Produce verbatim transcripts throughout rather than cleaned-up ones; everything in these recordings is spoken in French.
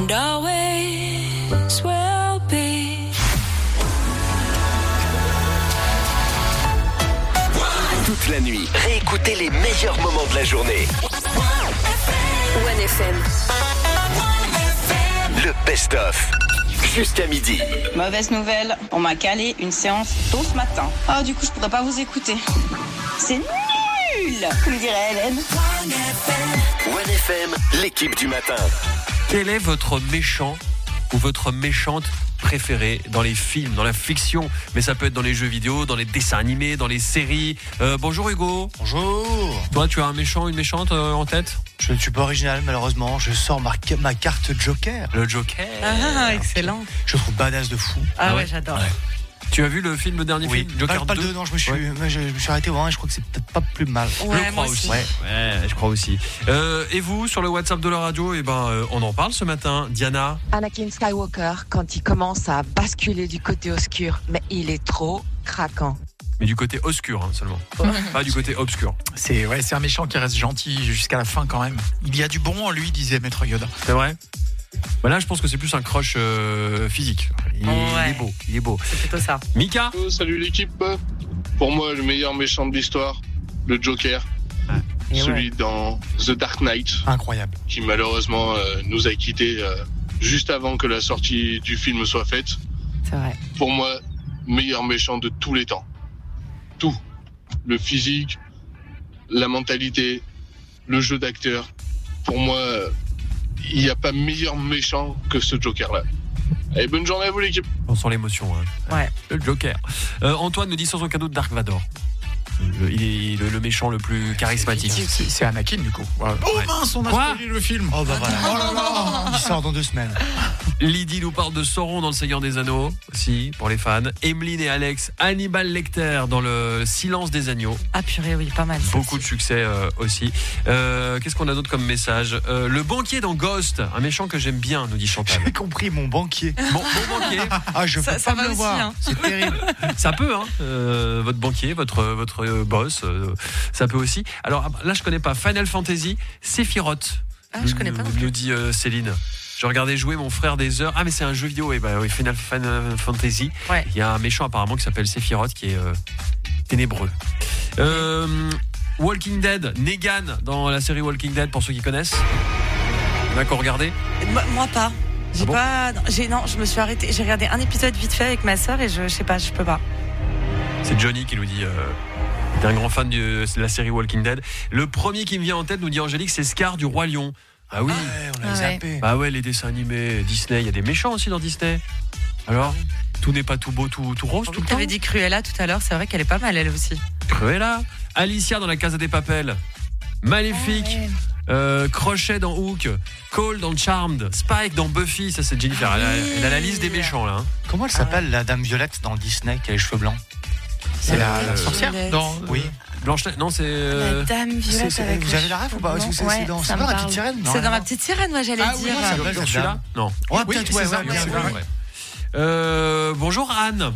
and always will be. Toute la nuit, réécoutez les meilleurs moments de la journée. One F M. Le best-of. Jusqu'à midi. Mauvaise nouvelle, on m'a calé une séance tôt ce matin. Ah, du coup, je pourrais pas vous écouter. C'est nul, comme dirait Hélène. One F M, l'équipe du matin. Quel est votre méchant ou votre méchante préférée dans les films, dans la fiction, mais ça peut être dans les jeux vidéo, dans les dessins animés, dans les séries. Euh, bonjour Hugo. Bonjour. Toi, tu as un méchant, une méchante euh, en tête ? Je ne suis pas original, malheureusement. Je sors ma, ma carte Joker. Le Joker. Ah, excellent. Je trouve badass de fou. Ah, Ah ouais, ouais. j'adore. Ouais. Tu as vu le film, le dernier Oui, film Joker pas, pas deux le deux, non, je me suis, Ouais. moi, je, je me suis arrêté au un et je crois que c'est peut-être pas plus mal. Ouais, je moi crois aussi. aussi. Ouais. ouais, je crois aussi. Euh, et vous, sur le WhatsApp de la radio, eh ben, euh, on en parle ce matin. Diana. Anakin Skywalker, quand il commence à basculer du côté obscur, mais il est trop craquant. Mais du côté obscur hein, seulement. Pas du côté obscur. C'est, ouais, c'est un méchant qui reste gentil jusqu'à la fin quand même. Il y a du bon en lui, disait Maître Yoda. C'est vrai. Bah là, je pense que c'est plus un crush euh, physique. Il, Ouais. il est beau, il est beau. C'est plutôt ça. Mika. Oh, salut l'équipe. Pour moi, le meilleur méchant de l'histoire, le Joker. Et Celui dans The Dark Knight, Incroyable. qui malheureusement euh, nous a quittés euh, juste avant que la sortie du film soit faite. C'est vrai. Pour moi, meilleur méchant de tous les temps. Tout. Le physique, la mentalité, le jeu d'acteur. Pour moi, euh, il n'y a pas meilleur méchant que ce Joker-là. Allez, bonne journée à vous l'équipe. On sent l'émotion. Hein. Ouais. Le Joker. Euh, Antoine nous dit sans son cadeau de Dark Vador. Le- il est le, le méchant le plus charismatique. C'est, c'est Anakin du coup. Ouais. Oh Ouais. mince, on a Quoi spoilé le film. Oh bah voilà. Oh là là. Il sort dans deux semaines. Lydie nous parle de Sauron dans Le Seigneur des Anneaux, aussi, pour les fans. Emeline et Alex, Hannibal Lecter dans Le Silence des Agneaux. Ah purée, oui, pas mal. ça Beaucoup de aussi. succès euh, aussi. Euh, qu'est-ce qu'on a d'autre comme message euh, Le banquier dans Ghost, un méchant que j'aime bien, nous dit Chantal. J'ai compris, mon banquier. Bon, bon banquier, Ah, je Ça- peux ça pas va me le aussi, voir. hein. C'est terrible. ça peut, hein, euh, votre banquier, votre, votre euh, boss, euh, ça peut aussi. Alors là, je connais pas Final Fantasy, Sephiroth. Ah, je connais pas non Nous, plus. nous dit euh, Céline. Je regardais jouer mon frère des heures. Ah, mais c'est un jeu vidéo, et bah oui, Final, Final Fantasy. Ouais. Il y a un méchant apparemment qui s'appelle Sephiroth qui est euh, ténébreux. Euh, Walking Dead, Negan dans la série Walking Dead pour ceux qui connaissent. Il y en a qui ont regardé. Moi, moi pas. J'ai Ah bon pas. non, J'ai non, je me suis arrêtée. J'ai regardé un épisode vite fait avec ma sœur et je, je sais pas, je peux pas. C'est Johnny qui nous dit. Euh, t'es un grand fan de la série Walking Dead. Le premier qui me vient en tête, nous dit Angélique, c'est Scar du Roi Lion. Ah oui. Ouais, on l'a Ah ouais. zappé. Bah ouais, les dessins animés, Disney, il y a des méchants aussi dans Disney. Alors, tout n'est pas tout beau, tout, tout rose, tout le Tu temps. avais dit Cruella tout à l'heure, c'est vrai qu'elle est pas mal elle aussi. Cruella, Alicia dans La Casa des Papel, Maléfique, euh, Crochet dans Hook, Cole dans Charmed, Spike dans Buffy, ça c'est Jennifer. Elle a, elle a la liste des méchants là. hein. Comment elle s'appelle, la dame violette dans Disney qui a les cheveux blancs? C'est la, Euh, la sorcière Violette. dans. Oui. Blanche, non c'est. euh, La dame C'est- violette c'est- avec vous les avez la ref ou pas? Est-ce que c'est- cheveux c'est dans- blonds. c'est Ouais, dans ça La me Petite parle. Sirène? Non, C'est dans non. La Petite Sirène, moi j'allais Ah oui, dire. moi, ça Dans s'appelle cette celui-là dame. Non. Oh, Oui, peut-être, c'est ouais, ça, ouais, oui, bien c'est vu, ça. ouais. Euh, bonjour Anne.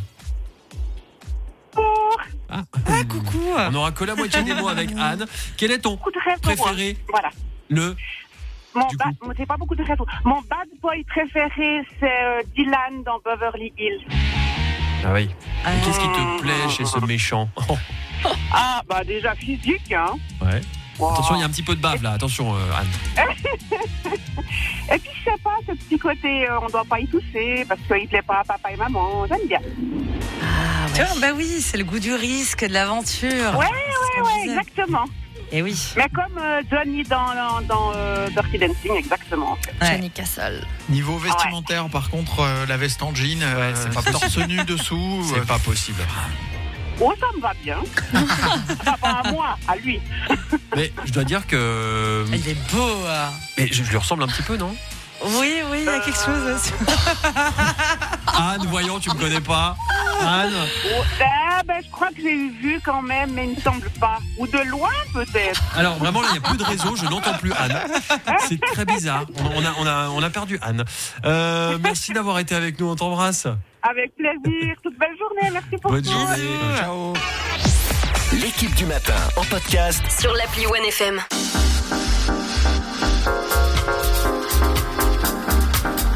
Ah. Ah coucou. On aura collé à moitié des mots avec Anne. Quel est ton Beaucoup de rêves pour moi. préféré? Voilà. Le. Mon Du bad, coup. c'est pas beaucoup de rêves. Mon bad boy préféré, c'est euh, Dylan dans Beverly Hills. Ah oui. Ah. Et qu'est-ce qui te plaît chez ce méchant? Ah, bah déjà physique, hein. Ouais. Wow. Attention, il y a un petit peu de bave là. Attention, euh, Anne. Et puis, je sais pas, ce petit côté, euh, on doit pas y toucher parce qu'il plaît pas à papa et maman. J'aime bien. Ah, tu vois, bah oui, c'est le goût du risque, de l'aventure. Ouais, C'est ce ouais, qu'on ouais, disait. exactement. Et oui. Mais comme euh, Johnny dans, dans, dans euh, Dirty Dancing, exactement. En fait. Ouais. Johnny Castle. Niveau vestimentaire, par contre, euh, la veste en jean, euh, Ouais, c'est pas torse nu dessous. C'est euh, pas possible. Oh, ça me va bien. Enfin, pas à moi, à lui. Mais je dois dire que. Il est beau. hein. Mais je, je lui ressemble un petit peu, non? Oui, oui, il y a quelque chose. Anne, voyons, tu me connais pas. Anne. Oh, ah, ben, je crois que j'ai vu quand même, mais il ne semble pas. Ou de loin, peut-être. Alors vraiment là, il n'y a plus de réseau, je n'entends plus Anne. C'est très bizarre. On, on a, on a, on a perdu Anne. Euh, merci d'avoir été avec nous. On t'embrasse. Avec plaisir. Toute belle journée. Merci pour Bonne tout. journée. Ciao. L'équipe du matin en podcast Sur l'appli One F M.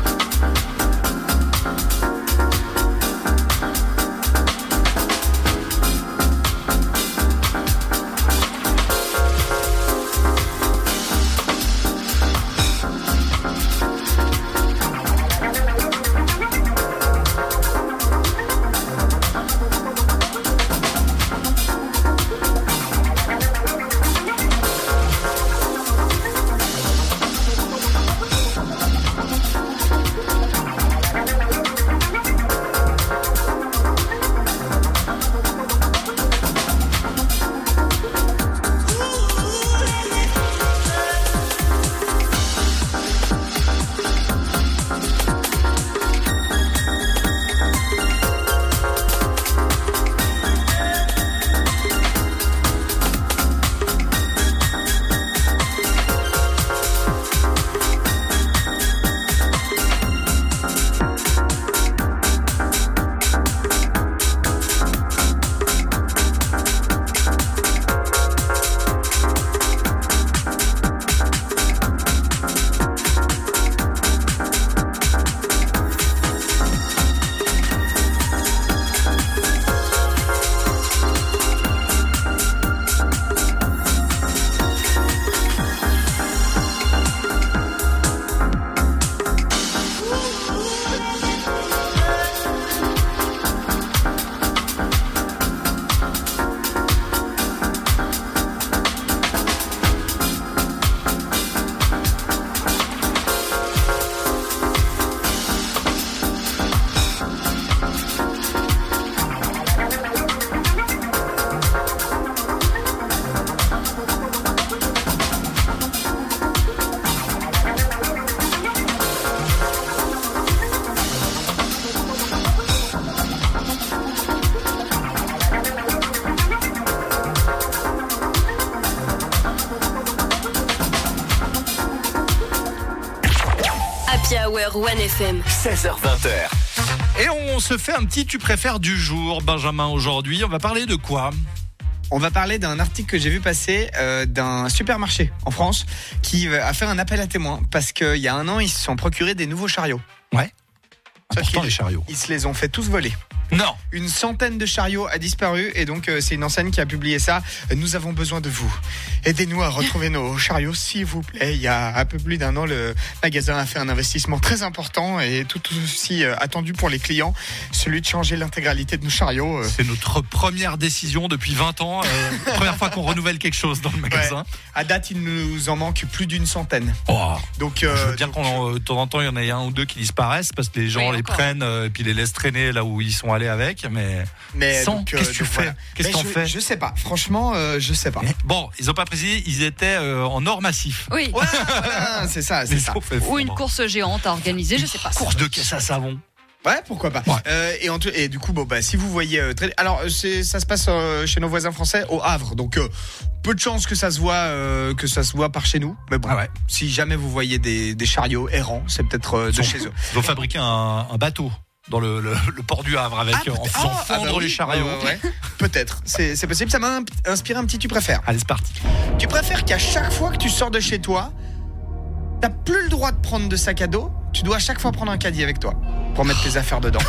l'Happy Hour One F M. seize heures vingt. Et on se fait un petit tu préfères du jour, Benjamin, aujourd'hui. On va parler de quoi ? On va parler d'un article que j'ai vu passer euh, d'un supermarché en France qui a fait un appel à témoins parce qu'il y a un an, ils se sont procurés des nouveaux chariots. Ouais. Sauf Important, qu'ils- les chariots. Ils se les ont fait tous voler. Non. Une centaine de chariots a disparu et donc euh, c'est une enseigne qui a publié ça. Nous avons besoin de vous. Aidez-nous à retrouver nos chariots, s'il vous plaît. Il y a un peu plus d'un an, le magasin a fait un investissement très important et tout aussi euh, attendu pour les clients, celui de changer l'intégralité de nos chariots. euh. C'est notre première décision depuis vingt ans. Euh, première fois qu'on renouvelle quelque chose dans le magasin. Ouais. À date, il nous en manque plus d'une centaine. Oh. Donc, euh, Je veux bien qu'on, de temps en temps, il y en ait un ou deux qui disparaissent parce que les gens Oui, les encore. prennent euh, et puis les laissent traîner là où ils sont allés avec. Mais, mais sans, donc, euh, qu'est-ce que tu donc, fais voilà. Qu'est-ce Mais qu'on je, fait Je sais pas. Franchement, euh, je sais pas. Mais bon, ils n'ont pas précisé, ils étaient euh, en or massif. Oui. Ouais, voilà, c'est ça, c'est Mais ça. ils ont fait Ou une fondre. course géante à organiser, je sais pas. Course de caisse à savon. Ouais, pourquoi pas. Ouais. Euh, et, en tout- et du coup, bon, bah, si vous voyez, euh, très- alors c'est, ça se passe euh, chez nos voisins français au Havre, donc euh, peu de chances que ça se voit, euh, que ça se voit par chez nous. Mais bon, Ah ouais. si jamais vous voyez des, des chariots errants, c'est peut-être euh, de Ils ont- chez eux. Ils ont fabriqué un, un bateau dans le, le, le port du Havre avec Ah, en peut- faisant ah, ah, fondre bah oui. les chariots. Ouais, ouais, ouais. Peut-être, c'est, c'est possible. Ça m'a imp- inspiré un petit. Tu préfères Allez, c'est parti. Tu préfères qu'à chaque fois que tu sors de chez toi, t'as plus le droit de prendre de sac à dos. Tu dois à chaque fois prendre un caddie avec toi pour mettre tes affaires dedans.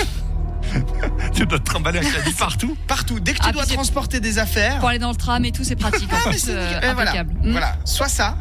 Tu dois te trimballer un caddie partout. Partout. Dès que tu Ah, dois puis c'est- transporter des affaires. Pour aller dans le tram et tout, c'est pratique. En Ah, mais plus, c'est euh, nickel. Et voilà. impeccable. Mm. Voilà, soit ça,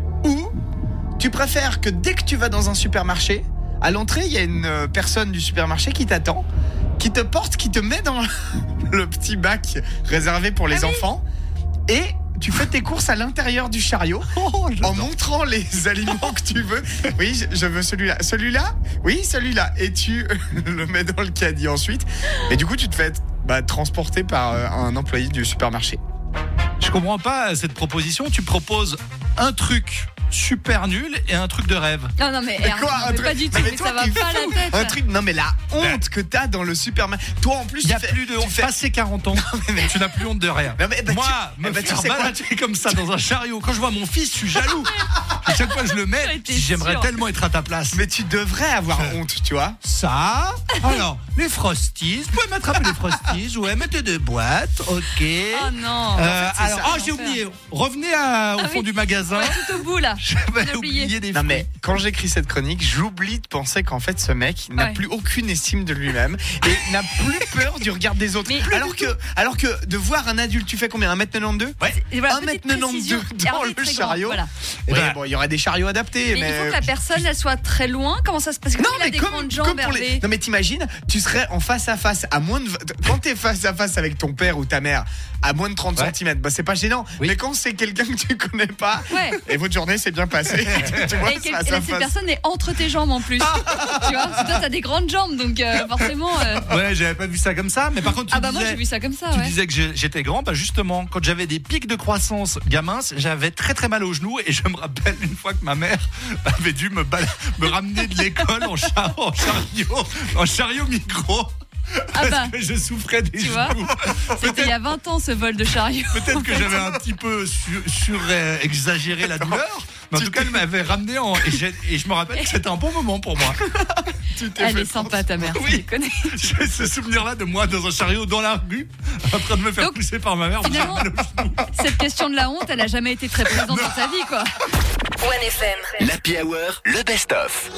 ou tu préfères que dès que tu vas dans un supermarché, à l'entrée, il y a une euh, personne du supermarché qui t'attend, qui te porte, qui te met dans le petit bac réservé pour les Ah oui. enfants, et tu fais tes courses à l'intérieur du chariot en montrant les aliments que tu veux. Oui, je, je veux celui-là. Celui-là Oui, celui-là. Et tu le mets dans le caddie ensuite. Et du coup, tu te fais bah, transporter par euh, un employé du supermarché. Je comprends pas cette proposition. Tu proposes un truc super nul et un truc de rêve. Non, non, mais, Mais Hervé, quoi, non, un mais truc- pas du tout, mais mais, toi, ça va t'es pas fou. la tête. Un truc, non mais la honte que t'as dans le supermarché. Toi en plus, Il y a tu fais- plus de tu honte. fais- Passé quarante ans, tu n'as plus honte de rien. Non, mais, bah, Moi, tu- me eh bah, tu faire sais quoi balader comme ça dans un chariot, quand je vois mon fils, je suis jaloux. Et chaque fois que je le mets, J'étais j'aimerais sûre. tellement être à ta place. Mais tu devrais avoir honte, tu vois. Ça, alors, les Frosties, vous pouvez m'attraper les Frosties, ouais, mettez des boîtes, ok. Oh non. Euh, c'est alors, ça. oh, j'ai oublié, revenez à- au Ah fond oui. du magasin. Ouais, tout au bout là. J'avais J'ai oublié. oublié des Non fruits. mais quand j'écris cette chronique, j'oublie de penser qu'en fait ce mec n'a Ouais. plus aucune estime de lui-même et n'a plus peur du regard des autres. Mais- alors que alors que de voir un adulte, tu fais combien un mètre quatre-vingt-douze Ouais. Et voilà, un mètre petite quatre-vingt-douze précision, dans Hervé le très grand, chariot. Voilà. Eh ben, Ouais. bon, il y aurait des chariots adaptés, Mais mais, il faut que la personne elle soit très loin. Comment ça se passe? Parce que non il a mais des comme, grandes comme jambes, pour les... Hervé. Non mais t'imagines, tu serais en face à face à moins de quand t'es face à face avec ton père ou ta mère à moins de trente Ouais. centimètres, bah c'est pas gênant. Oui. Mais quand c'est quelqu'un que tu connais pas Ouais. et votre journée s'est bien passée, tu vois, Et, ça, quel- ça et là, cette passe. personne est entre tes jambes en plus. tu vois, parce que toi t'as des grandes jambes, donc euh, forcément. euh, Ouais, j'avais pas vu ça comme ça, mais par contre, tu Ah bah moi disais, j'ai vu ça comme ça. tu Ouais. disais que j'ai- j'étais grand, bah justement, quand j'avais des pics de croissance gamin, j'avais très très mal aux genoux et je me rappelle une fois que ma mère avait dû me, bal- me ramener de l'école en, char- en chariot, en chariot micro. Ah Parce bah. que je souffrais des Tu genoux. vois, C'était il y a vingt ans ce vol de chariot. Peut-être que j'avais un petit peu sur, sur euh, exagéré la douleur, mais en tout cas, elle m'avait ramené en. Et, j'ai- et je me rappelle que c'était un bon moment pour moi. Tu t'es Elle fait est sympa ta mère. Oui. tu connais. J'ai ce souvenir-là de moi dans un chariot dans la rue, en train de me faire Donc, pousser par ma mère. finalement, Mal aux genoux. Cette question de la honte, elle a jamais été très présente dans ta vie, quoi. One F M. L'Happy Hour, le best-of.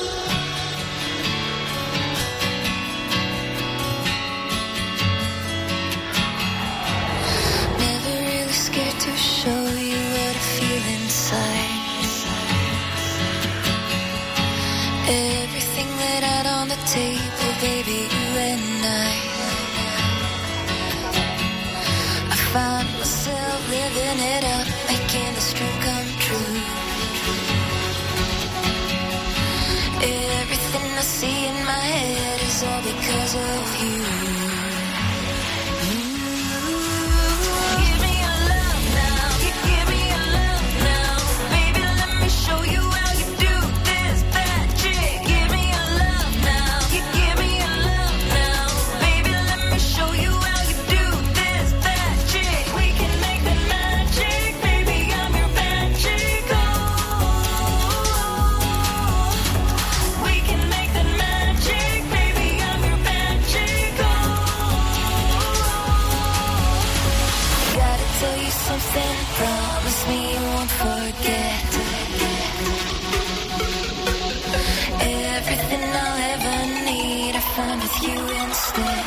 Never really scared to show you what I feel inside. Everything laid out on the table, baby, you and I. I find myself living it up, making this dream come true. Everything Promise me you won't forget everything I'll ever need. I found with you instead.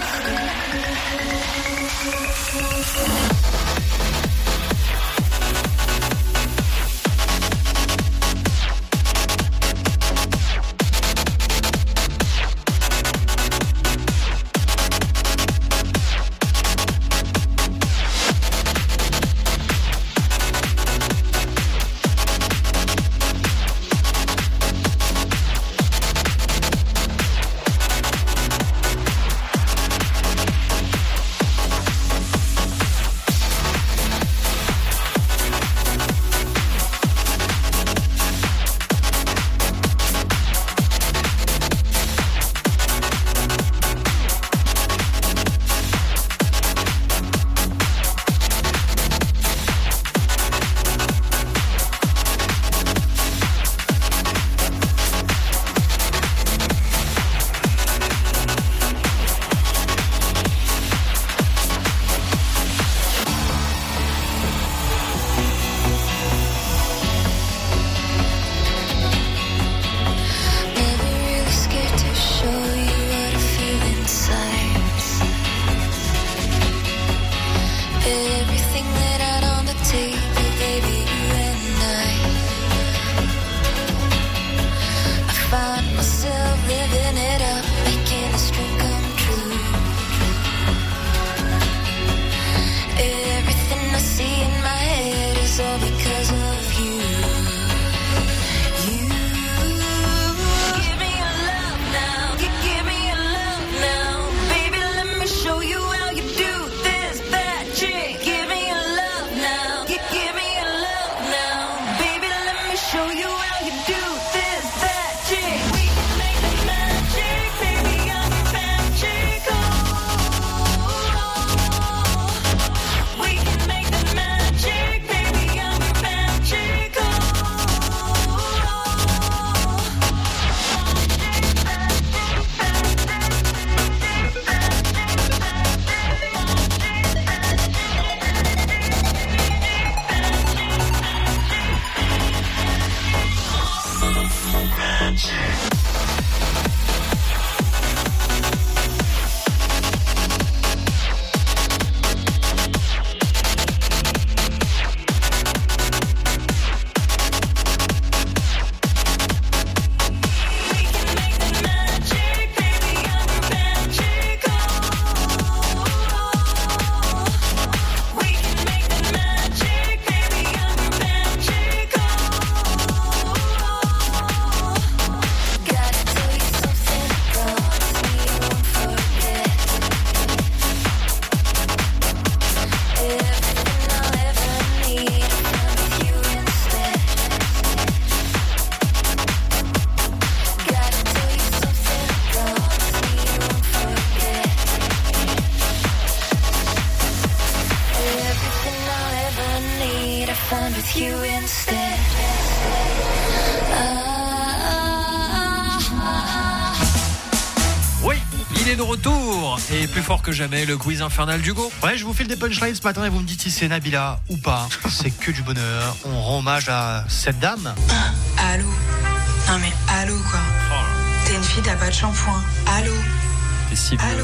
De retour et plus fort que jamais le quiz infernal d'Hugo. Ouais, je vous file des punchlines ce matin et vous me dites si c'est Nabila ou pas. C'est que du bonheur. On rend hommage à cette dame. Allô. Non mais allô quoi. T'es une fille, t'as pas de shampoing. Allô. T'es si Allô.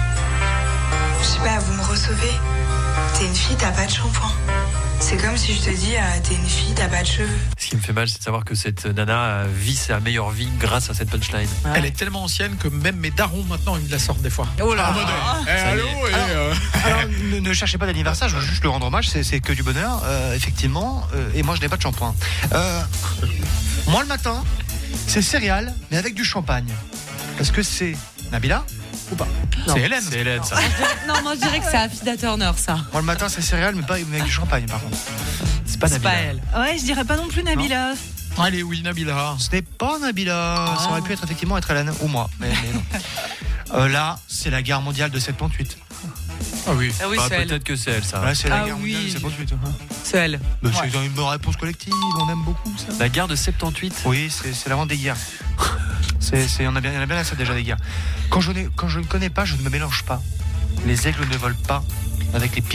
Je sais pas, vous me recevez. T'es une fille, t'as pas de shampoing. C'est comme si je te dis, ah, t'es une fille, t'as pas de cheveux. Ce qui me fait mal, c'est de savoir que cette nana vit sa meilleure vie grâce à cette punchline. Ouais. Elle est tellement ancienne que même mes darons maintenant ils me la sortent des fois. Oh là. Ah, eh, allô. Et alors, euh... alors ne, ne cherchez pas d'anniversaire, je veux juste le rendre hommage. C'est, c'est que du bonheur, euh, effectivement. Euh, et moi, je n'ai pas de shampoing. Euh, moi, le matin, c'est céréales, mais avec du champagne. Parce que c'est Nabila ou pas? Non. C'est Hélène. C'est Hélène, ça. Non, moi je dirais que c'est Afida Turner, ça. Moi, le matin, c'est céréales, mais pas avec du champagne, par contre. C'est pas c'est Nabila. Pas elle. Ouais, je dirais pas non plus Nabila. Non. Allez, oui, Nabila. Ce n'est pas Nabila. Ah. Ça aurait pu être effectivement être Hélène ou moi. Mais, mais non. euh, là, c'est la guerre mondiale de sept trente-huit. Ah oui, ah oui bah, c'est peut-être elle. que c'est elle, ça. Ouais, c'est la ah guerre oui. mondiale de sept trente-huit. Hein. C'est elle. Bah, ouais. C'est une réponse collective, on aime beaucoup ça. La guerre de soixante-dix-huit. Oui, c'est, c'est la vente des guerres. C'est, c'est, on a bien, il y en a bien assez déjà des guerres. Quand je, n'ai, quand je ne connais pas, je ne me mélange pas. Les aigles ne volent pas avec les pigeons.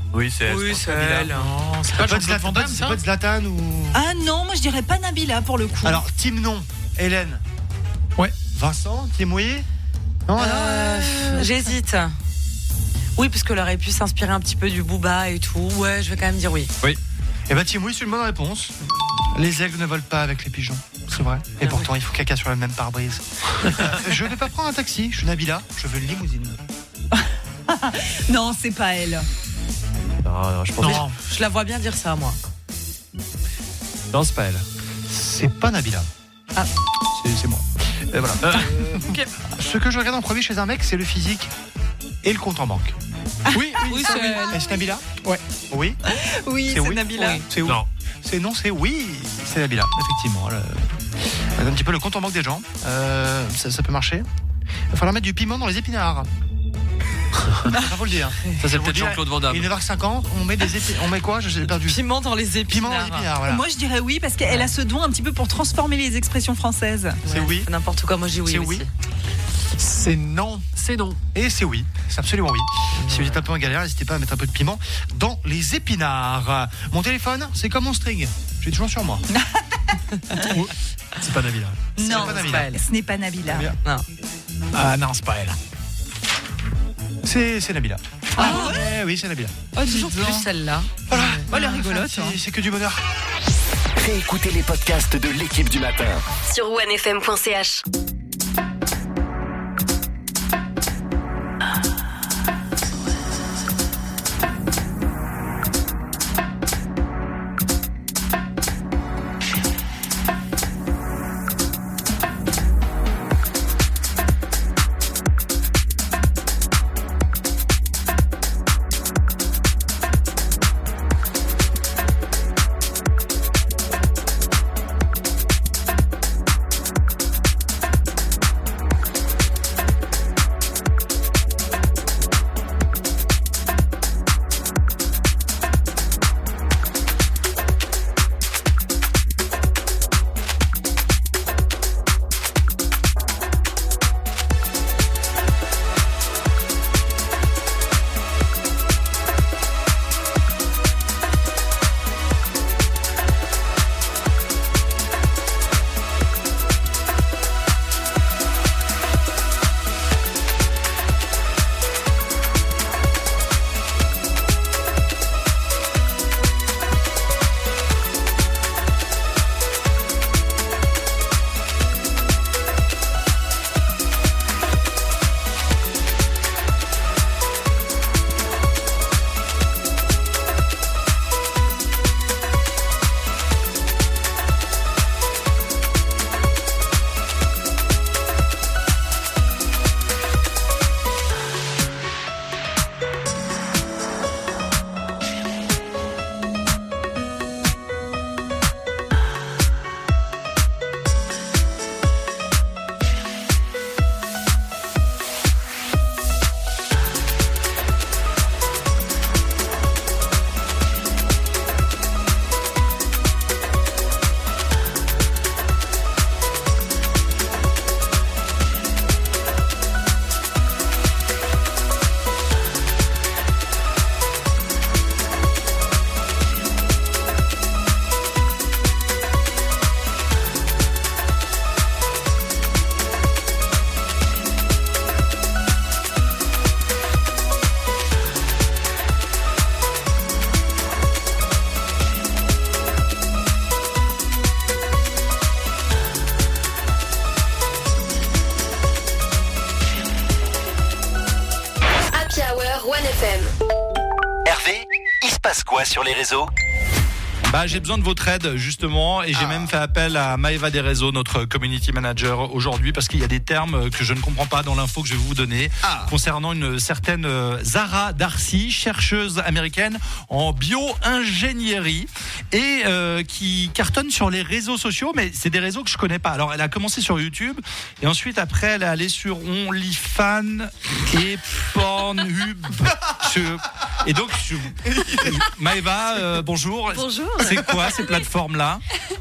Oui, c'est elle. Oui, je pense. c'est elle. Non, c'est C'est pas pas de Jean-Claude Van Zlatan, Damme, c'est ça pas de Zlatan ou. Ah non, moi je dirais pas Nabila pour le coup. Alors, team non. Hélène. Ouais. Vincent, team oui. Non, Euh, non. J'hésite. Oui, parce qu'elle aurait pu s'inspirer un petit peu du Booba et tout. Ouais, je vais quand même dire oui. Oui. Eh ben, team oui, c'est une bonne réponse. Les aigles ne volent pas avec les pigeons. C'est vrai. Et pourtant, il faut caca sur le même pare-brise. Euh, je ne vais pas prendre un taxi. Je suis Nabila. Je veux une limousine. Non, c'est pas elle. Non, non, je pense Non. Je la vois bien dire ça, moi. Non, c'est pas elle. C'est pas Nabila. Ah. C'est, c'est moi. Et voilà. Euh, Ok. Ce que je regarde en premier chez un mec, c'est le physique et le compte en banque. Oui, Oui, Ça, c'est oui. elle. Est-ce Nabila Ouais. Oui. Oui, C'est c'est oui. Nabila. Oui. C'est oui. Non. C'est non, c'est oui. C'est Nabila, effectivement. Elle, elle a un petit peu le compte en banque des gens. Euh, ça, ça peut marcher. Il va falloir mettre du piment dans les épinards. Ça faut le dire. Ça, c'est Faut peut-être dire, Jean-Claude Van Damme. Il est neuf heures cinquante, on met des épinards. On met quoi Je l'ai perdu. Piment dans les Piment épinards. dans les épinards, voilà. Moi je dirais oui parce qu'elle a ce don un petit peu pour transformer les expressions françaises. C'est oui. C'est n'importe quoi, moi j'ai oui C'est aussi. oui. c'est non. C'est non. Et c'est oui, c'est absolument oui. Si vous êtes un peu en galère, n'hésitez pas à mettre un peu de piment dans les épinards. Mon téléphone, c'est comme mon string. J'ai toujours sur moi. C'est pas Nabila. Non, pas c'est Nabila. pas elle. Ce n'est pas Nabila. Nabila. Non. Ah non, c'est pas elle. C'est, c'est Nabila. Ah ouais Oui, c'est Nabila. Oh, toujours plus celle-là. Voilà. Oh, elle est rigolote. C'est, hein. c'est que du bonheur. Réécoutez les podcasts de l'équipe du matin. Sur onefm point c h. Hervé, il se passe quoi sur les réseaux? Bah, j'ai besoin de votre aide justement et j'ai ah. même fait appel à Maëva des réseaux, notre community manager aujourd'hui, parce qu'il y a des termes que je ne comprends pas dans l'info que je vais vous donner ah. concernant une certaine Zara Darcy, chercheuse américaine en bio-ingénierie et euh, qui cartonne sur les réseaux sociaux, mais c'est des réseaux que je connais pas. Alors elle a commencé sur YouTube et ensuite après elle est allée sur OnlyFans et Pornhub. Je... Et donc je... Maëva, euh, bonjour. Bonjour. C'est quoi ces plateformes-là?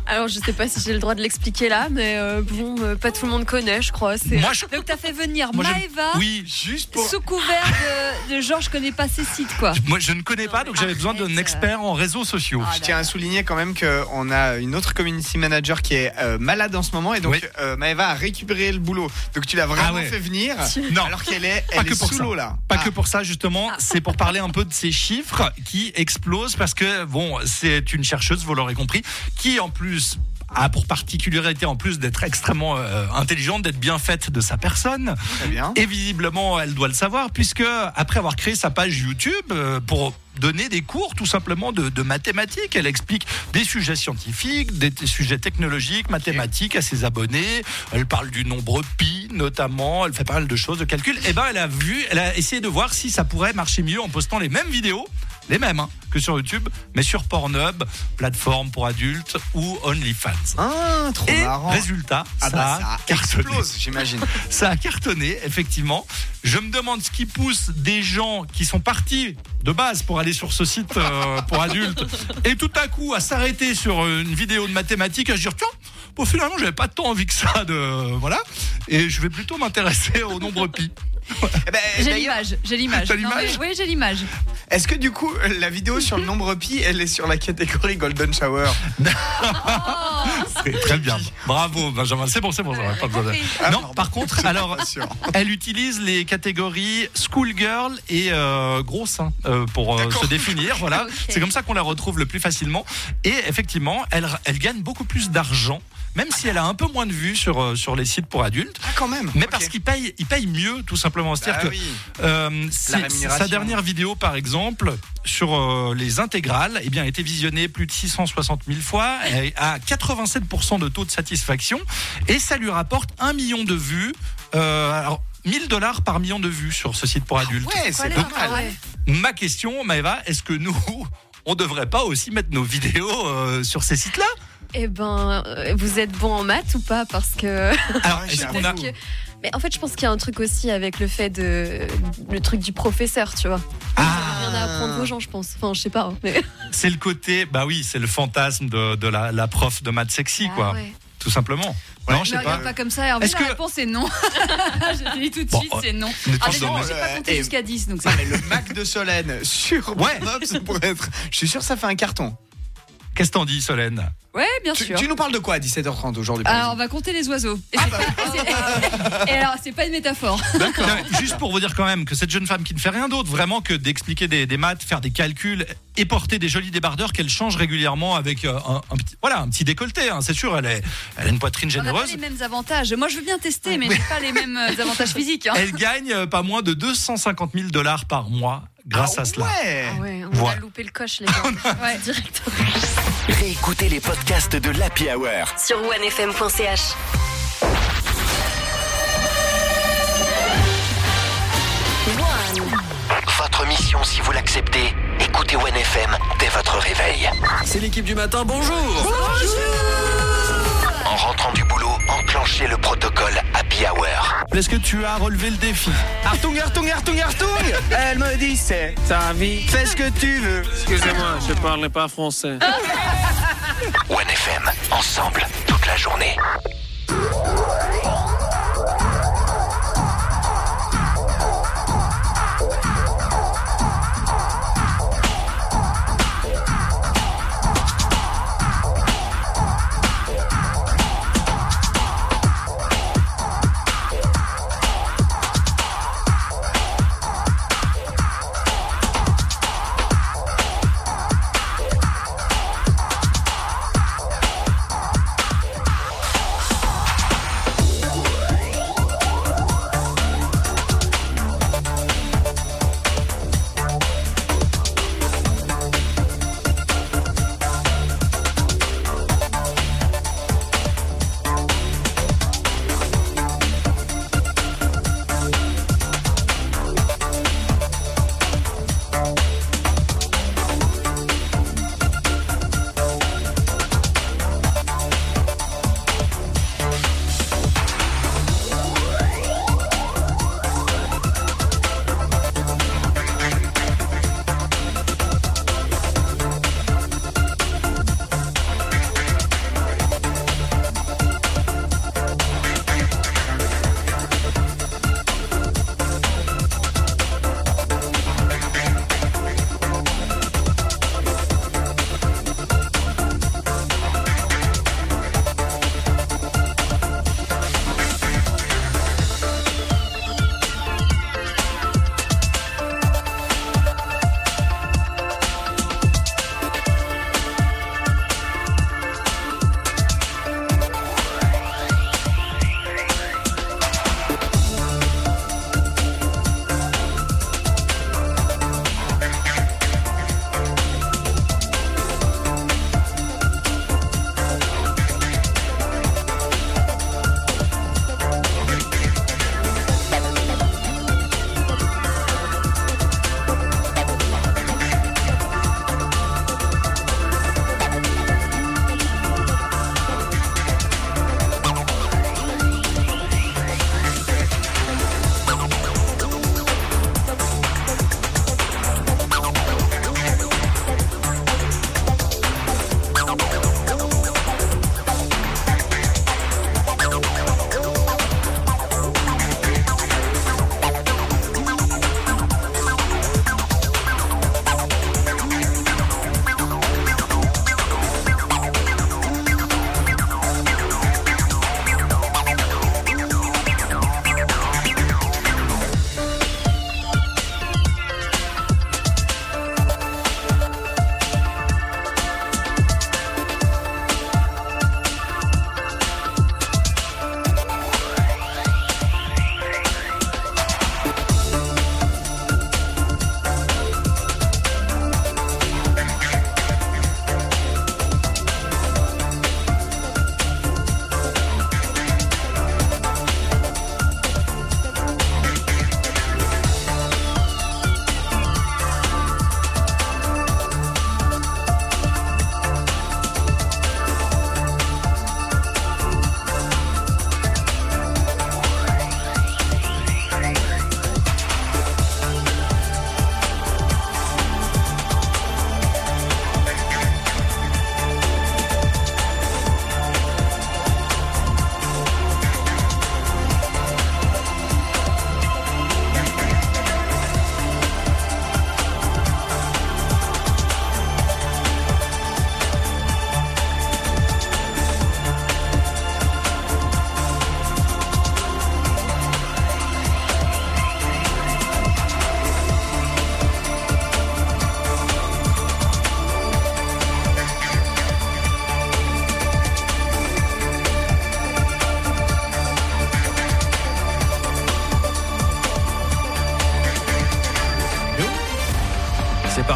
Alors, je sais pas si j'ai le droit de l'expliquer là, mais euh, bon, euh, pas tout le monde connaît, je crois. C'est... Moi, je... Donc, t'as fait venir Moi, je- Maëva Oui. Juste pour. sous couvert de, de genre, je connais pas ces sites, quoi. Moi, je ne connais pas, donc j'avais besoin d'un expert en réseaux sociaux. Je tiens à souligner quand même qu'on a une autre community manager qui est euh, malade en ce moment et donc Oui. euh, Maëva a récupéré le boulot. Donc tu l'as vraiment Ah ouais. fait venir Non. alors qu'elle est, Pas elle que est pour sous ça. l'eau là. Pas Ah. que pour ça, justement. C'est pour parler un peu de ces chiffres qui explosent parce que, bon, c'est une chercheuse, vous l'aurez compris, qui en plus a pour particularité, en plus d'être extrêmement euh, intelligente, d'être bien faite de sa personne. Très bien. Et visiblement, elle doit le savoir, puisque après avoir créé sa page YouTube euh, pour donner des cours tout simplement de, de mathématiques, elle explique des sujets scientifiques, des t- sujets technologiques, mathématiques à ses abonnés. Elle parle du nombre pi notamment, elle fait pas mal de choses, de calculs. Et ben, elle a vu, elle a essayé de voir si ça pourrait marcher mieux en postant les mêmes vidéos, les mêmes hein, que sur YouTube, mais sur Pornhub, plateforme pour adultes ou OnlyFans. Ah, trop Et marrant. résultat, Ah ça, bah, a ça cartonné. explose, j'imagine. Ça a cartonné, effectivement. Je me demande ce qui pousse des gens qui sont partis de base pour aller sur ce site euh, pour adultes et tout à coup à s'arrêter sur une vidéo de mathématiques, à se dire tiens, bon, finalement j'avais pas tant envie que ça de voilà, et je vais plutôt m'intéresser au nombre pi. Eh ben, J'ai d'ailleurs, l'image, j'ai l'image. T'as Non, mais- l'image Oui, j'ai l'image. Est-ce que du coup la vidéo sur le nombre pi, elle est sur la catégorie Golden Shower? C'est très bien. Bravo Benjamin, c'est bon, c'est bon, ça va pas besoin de- Ah, Non, pardon. par contre, J'étais alors, pas sûr. elle utilise les catégories schoolgirl et euh, gros sein euh, pour euh, se définir. Voilà, Ok. c'est comme ça qu'on la retrouve le plus facilement. Et effectivement, elle, elle gagne beaucoup plus d'argent, même si elle a un peu moins de vues sur euh, sur les sites pour adultes. Ah, quand même. Mais Ok. parce qu'ils payent, ils payent mieux, tout simplement. C'est-à-dire Bah que oui. euh, c'est- rémunération. sa dernière vidéo, par exemple, sur euh, les intégrales, eh bien, a été visionnée plus de six cent soixante mille fois, et à quatre-vingt-sept pour cent de taux de satisfaction, et ça lui rapporte un million de vues. Euh, alors, mille dollars par million de vues sur ce site pour adultes. Ouais, c'est Quoi, pas les- mal. ouais. Ma question, Maëva, est-ce que nous, on devrait pas aussi mettre nos vidéos euh, sur ces sites-là? Eh ben, euh, vous êtes bon en maths ou pas? Parce que. Alors, Ouais, est-ce j'ai qu'on a... Parce que- Mais en fait, je pense qu'il y a un truc aussi avec le fait de. Le truc du professeur, tu vois. Ah, Rien à apprendre aux gens, je pense. Enfin, je sais pas. hein, mais... c'est le côté, bah oui, c'est le fantasme de, de la, la prof de maths sexy, Ah quoi. ouais. Tout simplement. Ouais, non, je sais Ne pas. regarde pas comme ça, Hervé, Est-ce la que- réponse est non. Je te dis tout de Bon, suite, euh, c'est non. ne Ah, t'en mais non, donne- j'ai pas compté et- jusqu'à dix, donc Ah, c'est. mais le Mac de Solène sur Ouais. Pornhub, ça pourrait être. Je suis sûr que ça fait un carton. Qu'est-ce que t'en dis, Solène? Ouais, bien Tu, sûr. tu nous parles de quoi à dix-sept heures trente aujourd'hui par Alors, on exemple va compter les oiseaux. Et, c'est pas- et c'est- et alors, c'est pas une métaphore. Non, mais juste pour vous dire quand même que cette jeune femme qui ne fait rien d'autre vraiment que d'expliquer des, des maths, faire des calculs et porter des jolis débardeurs qu'elle change régulièrement avec euh, un, un petit, voilà, un petit décolleté, hein, c'est sûr, elle, est, elle a une poitrine On n'a pas généreuse. les mêmes avantages. Moi, je veux bien tester, mais j'ai pas les mêmes euh, avantages physiques. hein. Elle gagne euh, pas moins de deux cent cinquante mille dollars par mois grâce Ah à cela. ouais. Ah ouais, on Voilà. a loupé le coche, les gars. Ouais. Directement. Réécoutez les podcasts de l'Happy Hour Sur wanefm point c h. Votre mission, si vous l'acceptez, écoutez One F M dès votre réveil. C'est l'équipe du matin, bonjour. En rentrant du boulot, enclenchez le protocole Happy Hour. Est-ce que tu as relevé le défi? Artung, Artung, Artung, Artung. Elle me dit c'est ta vie, fais ce que tu veux. Excusez-moi, je parle pas français. One F M, ensemble, toute la journée.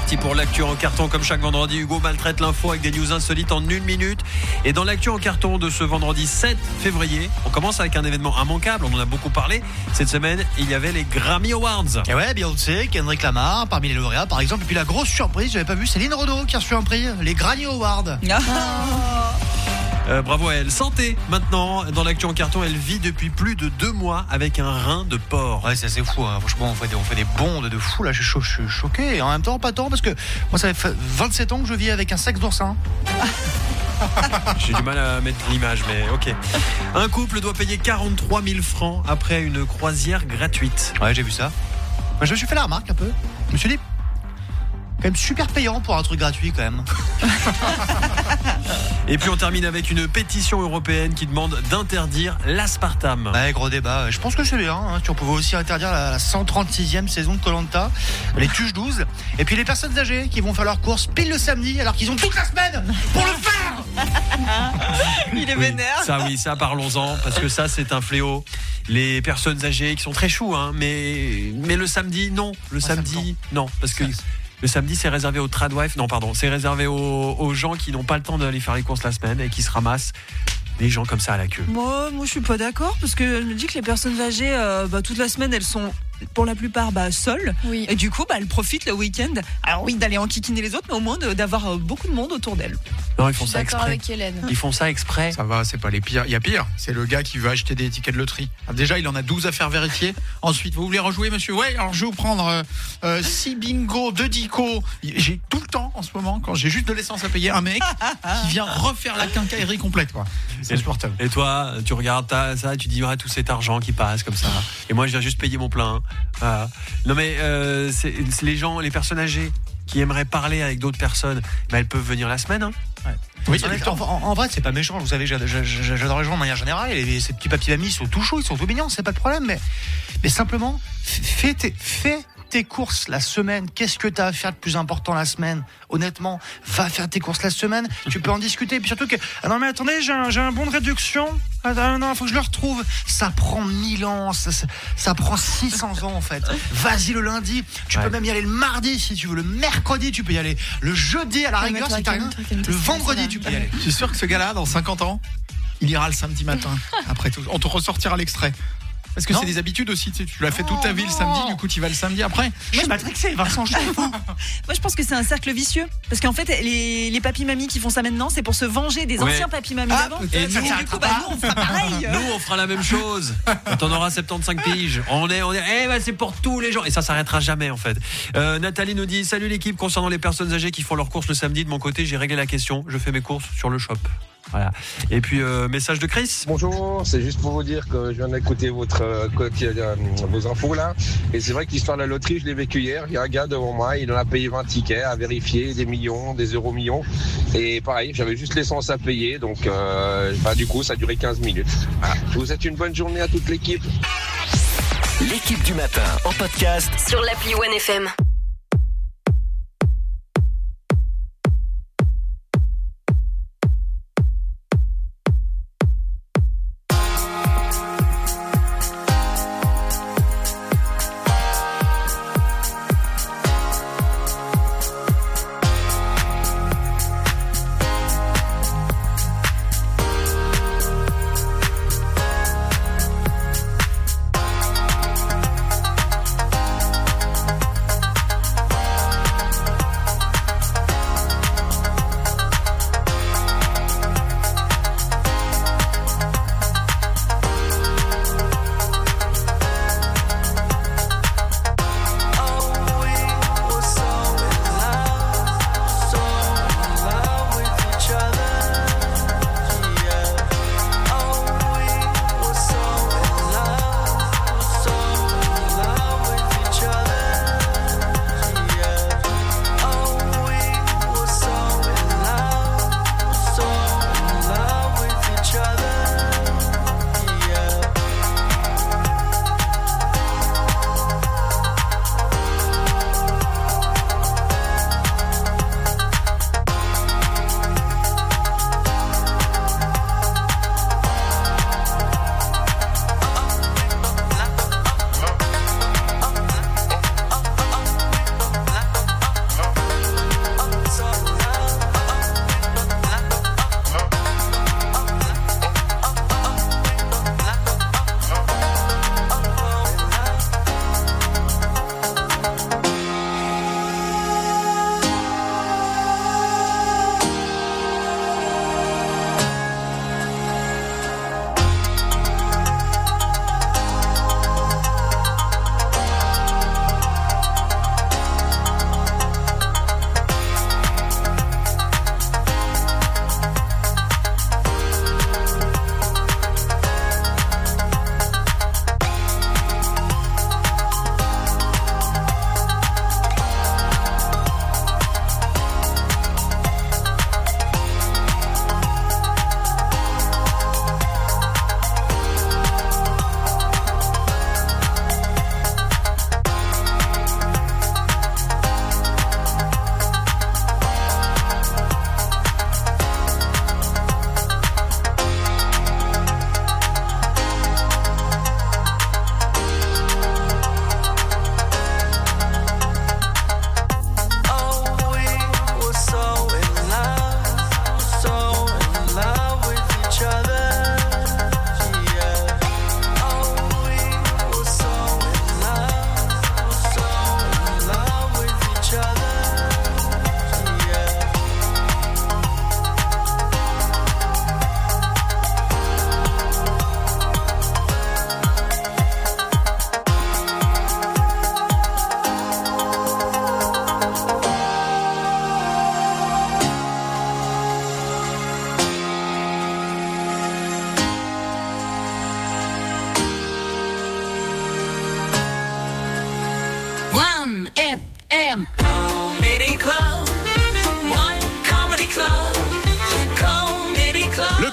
parti pour l'actu en carton. Comme chaque vendredi, Hugo maltraite l'info avec des news insolites en une minute. Et dans l'actu en carton de ce vendredi sept février, on commence avec un événement immanquable. On en a beaucoup parlé. Cette semaine, il y avait les Grammy Awards. Et ouais, Beyoncé, Kendrick Lamar, parmi les lauréats par exemple. Et puis la grosse surprise, j'avais pas vu, Céline Renaud qui a reçu un prix, les Grammy Awards. Euh, bravo à elle. Santé maintenant, dans l'actu en carton, elle vit depuis plus de deux mois avec un rein de porc. Ouais, c'est assez fou, hein. Franchement, on fait, des, on fait des bonds de fou, là, je suis, cho- je suis choqué. Et en même temps, pas tant, parce que moi, ça fait vingt-sept ans que je vis avec un sexe d'oursin. J'ai du mal à mettre l'image, mais ok. Un couple doit payer quarante-trois mille francs après une croisière gratuite. Ouais, j'ai vu ça. Moi, je me suis fait la remarque un peu. Je me suis dit, quand même super payant pour un truc gratuit quand même. Et puis on termine avec une pétition européenne qui demande d'interdire l'aspartame. Ouais, gros débat. Je pense que c'est bien, hein. Si on pouvait aussi interdire la, la cent trente-sixième saison de Koh-Lanta, les Tuches douze, et puis les personnes âgées qui vont faire leurs courses pile le samedi alors qu'ils ont toute la semaine pour le faire. Il est Oui, vénère. ça oui, ça parlons-en, parce que ça c'est un fléau. Les personnes âgées qui sont très choues, hein, mais, mais le samedi, non. Le samedi, non. Parce que le samedi, c'est réservé aux tradwives. Non, pardon, c'est réservé aux, aux gens qui n'ont pas le temps d'aller faire les courses la semaine et qui se ramassent des gens comme ça à la queue. Moi, moi je suis pas d'accord parce que je me dis que les personnes âgées, euh, bah, toute la semaine, elles sont pour la plupart bah, seules. Oui. Et du coup, bah, elles profitent le week-end. Alors oui, d'aller enquiquiner les autres, mais au moins de- d'avoir euh, beaucoup de monde autour d'elles. Non, ils font Je suis ça d'accord exprès. avec Hélène. Ils font ça exprès. Ça va, c'est pas les pires. Il y a pire. C'est le gars qui veut acheter des tickets de loterie. Alors déjà, il en a douze à faire vérifier. Ensuite, vous voulez rejouer, monsieur? Ouais, alors je vais vous prendre six bingo, deux dico. J'ai tout le temps, en ce moment, quand j'ai juste de l'essence à payer, un mec qui vient refaire la quincaillerie complète, quoi. C'est insupportable. Et toi, tu regardes ta- ça et tu dis, ah, tout cet argent qui passe comme ça. Et moi, je viens juste payer mon plein. Voilà. Non, mais euh, c'est, c'est les gens, les personnes âgées qui aimeraient parler avec d'autres personnes, bah, elles peuvent venir la semaine. Hein. Ouais. Oui, en, en, en vrai, c'est pas méchant. Vous savez, j'a- j'a- j'a- j'adore les gens de manière générale. Et ces petits papis mamies, ils sont tout chauds, ils sont tout mignons, c'est pas le problème. Mais, mais simplement, f- fais tes, fais tes courses la semaine. Qu'est-ce que t'as à faire de plus important la semaine? Honnêtement, va faire tes courses la semaine. Tu peux en discuter. Et puis surtout que, ah non mais attendez, j'ai un, j'ai un bon de réduction. Ah non, non, faut que je le retrouve. Ça prend mille ans, ça, ça, ça prend six cents ans en fait. Vas-y le lundi. Tu Ouais. peux même y aller le mardi si tu veux. Le mercredi, tu peux y aller. Le jeudi à la rigueur, si t'as rien. Le vendredi, tu peux y aller. Je suis sûr que ce gars-là, dans cinquante ans, il ira le samedi matin. Après tout, on te ressortira l'extrait. Parce que Non. c'est des habitudes aussi, tu sais, tu l'as fait toute ta vie le samedi, du coup tu vas le samedi après. Je suis matrixé, Vincent, je suis fou. Moi, je pense que c'est un cercle vicieux. Parce qu'en fait, les, les papis-mamies qui font ça maintenant, c'est pour se venger des Ouais. anciens papis-mamies Ah, d'avant. peut-être, Et ça nous, du s'arrêtera coup, bah, pas. nous, on fera pareil. Nous, on fera la même chose. Quand on aura soixante-quinze piges, on est, on est, eh ben, c'est pour tous les gens. Et ça s'arrêtera jamais, en fait. Euh, Nathalie nous dit, salut l'équipe, concernant les personnes âgées qui font leurs courses le samedi, de mon côté, j'ai réglé la question. Je fais mes courses sur le shop. Voilà. Et puis, euh, message de Chris. Bonjour, c'est juste pour vous dire que je viens d'écouter votre, euh, euh, vos infos là. Et c'est vrai que l'histoire de la loterie, je l'ai vécu hier. Il y a un gars devant moi, il en a payé vingt tickets à vérifier, des millions, des euros millions. Et pareil, j'avais juste l'essence à payer. Donc, euh, bah, du coup, ça a duré quinze minutes. Voilà. Je vous souhaite une bonne journée à toute l'équipe. L'équipe du matin en podcast Sur l'appli One F M.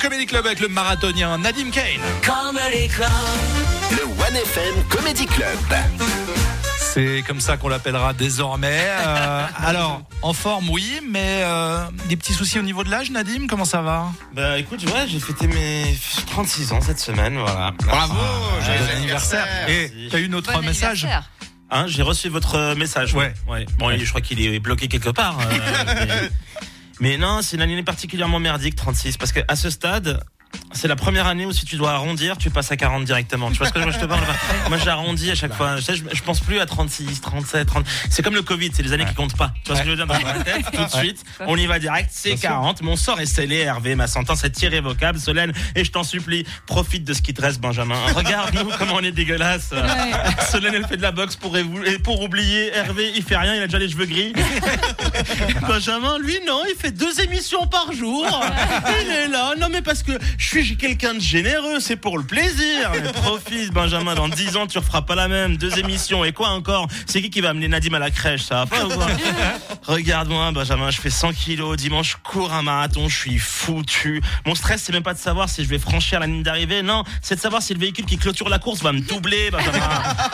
Comedy Club avec le marathonien Nadim Kane. Comedy Club. Le One F M Comedy Club. C'est comme ça qu'on l'appellera désormais. Euh, alors, en forme, oui, mais euh, des petits soucis au niveau de l'âge, Nadim, comment ça va? Bah écoute, ouais, j'ai fêté mes trente-six ans cette semaine, voilà. Bravo, ah, joyeux anniversaire. Et t'as eu notre bon message? Hein, j'ai reçu votre message. Ouais. ouais. Bon, ouais. Je crois qu'il est bloqué quelque part. Euh, mais... mais non, c'est une année particulièrement merdique, trente-six, parce qu'à ce stade, c'est la première année où si tu dois arrondir, tu passes à quarante directement. Tu vois ce que je te parle? Moi, j'arrondis à chaque fois. Je, sais, je, je pense plus à trente-six, trente-sept, trente. C'est comme le Covid, c'est les années ouais. qui comptent pas. Tu vois ouais. ce que je veux dire dans ma tête? Tout de suite, on y va direct. C'est bien quarante. Sûr. Mon sort est scellé, Hervé. Ma sentence est irrévocable, Solène. Et je t'en supplie, profite de ce qui te reste, Benjamin. Regarde-nous comment on est dégueulasse. Ouais. Solène, elle fait de la boxe pour, pour oublier. Hervé, il fait rien, il a déjà les cheveux gris. Benjamin, lui, non, il fait deux émissions par jour. Il est là. Non, mais parce que je suis quelqu'un de généreux, c'est pour le plaisir. Mais profite, Benjamin, dans dix ans, tu referas pas la même. Deux émissions, et quoi encore? C'est qui qui va amener Nadim à la crèche, ça va pas ou quoi? Regarde-moi, Benjamin, je fais cent kilos. Dimanche, je cours un marathon, je suis foutu. Mon stress, c'est même pas de savoir si je vais franchir la ligne d'arrivée. Non, c'est de savoir si le véhicule qui clôture la course va me doubler, Benjamin.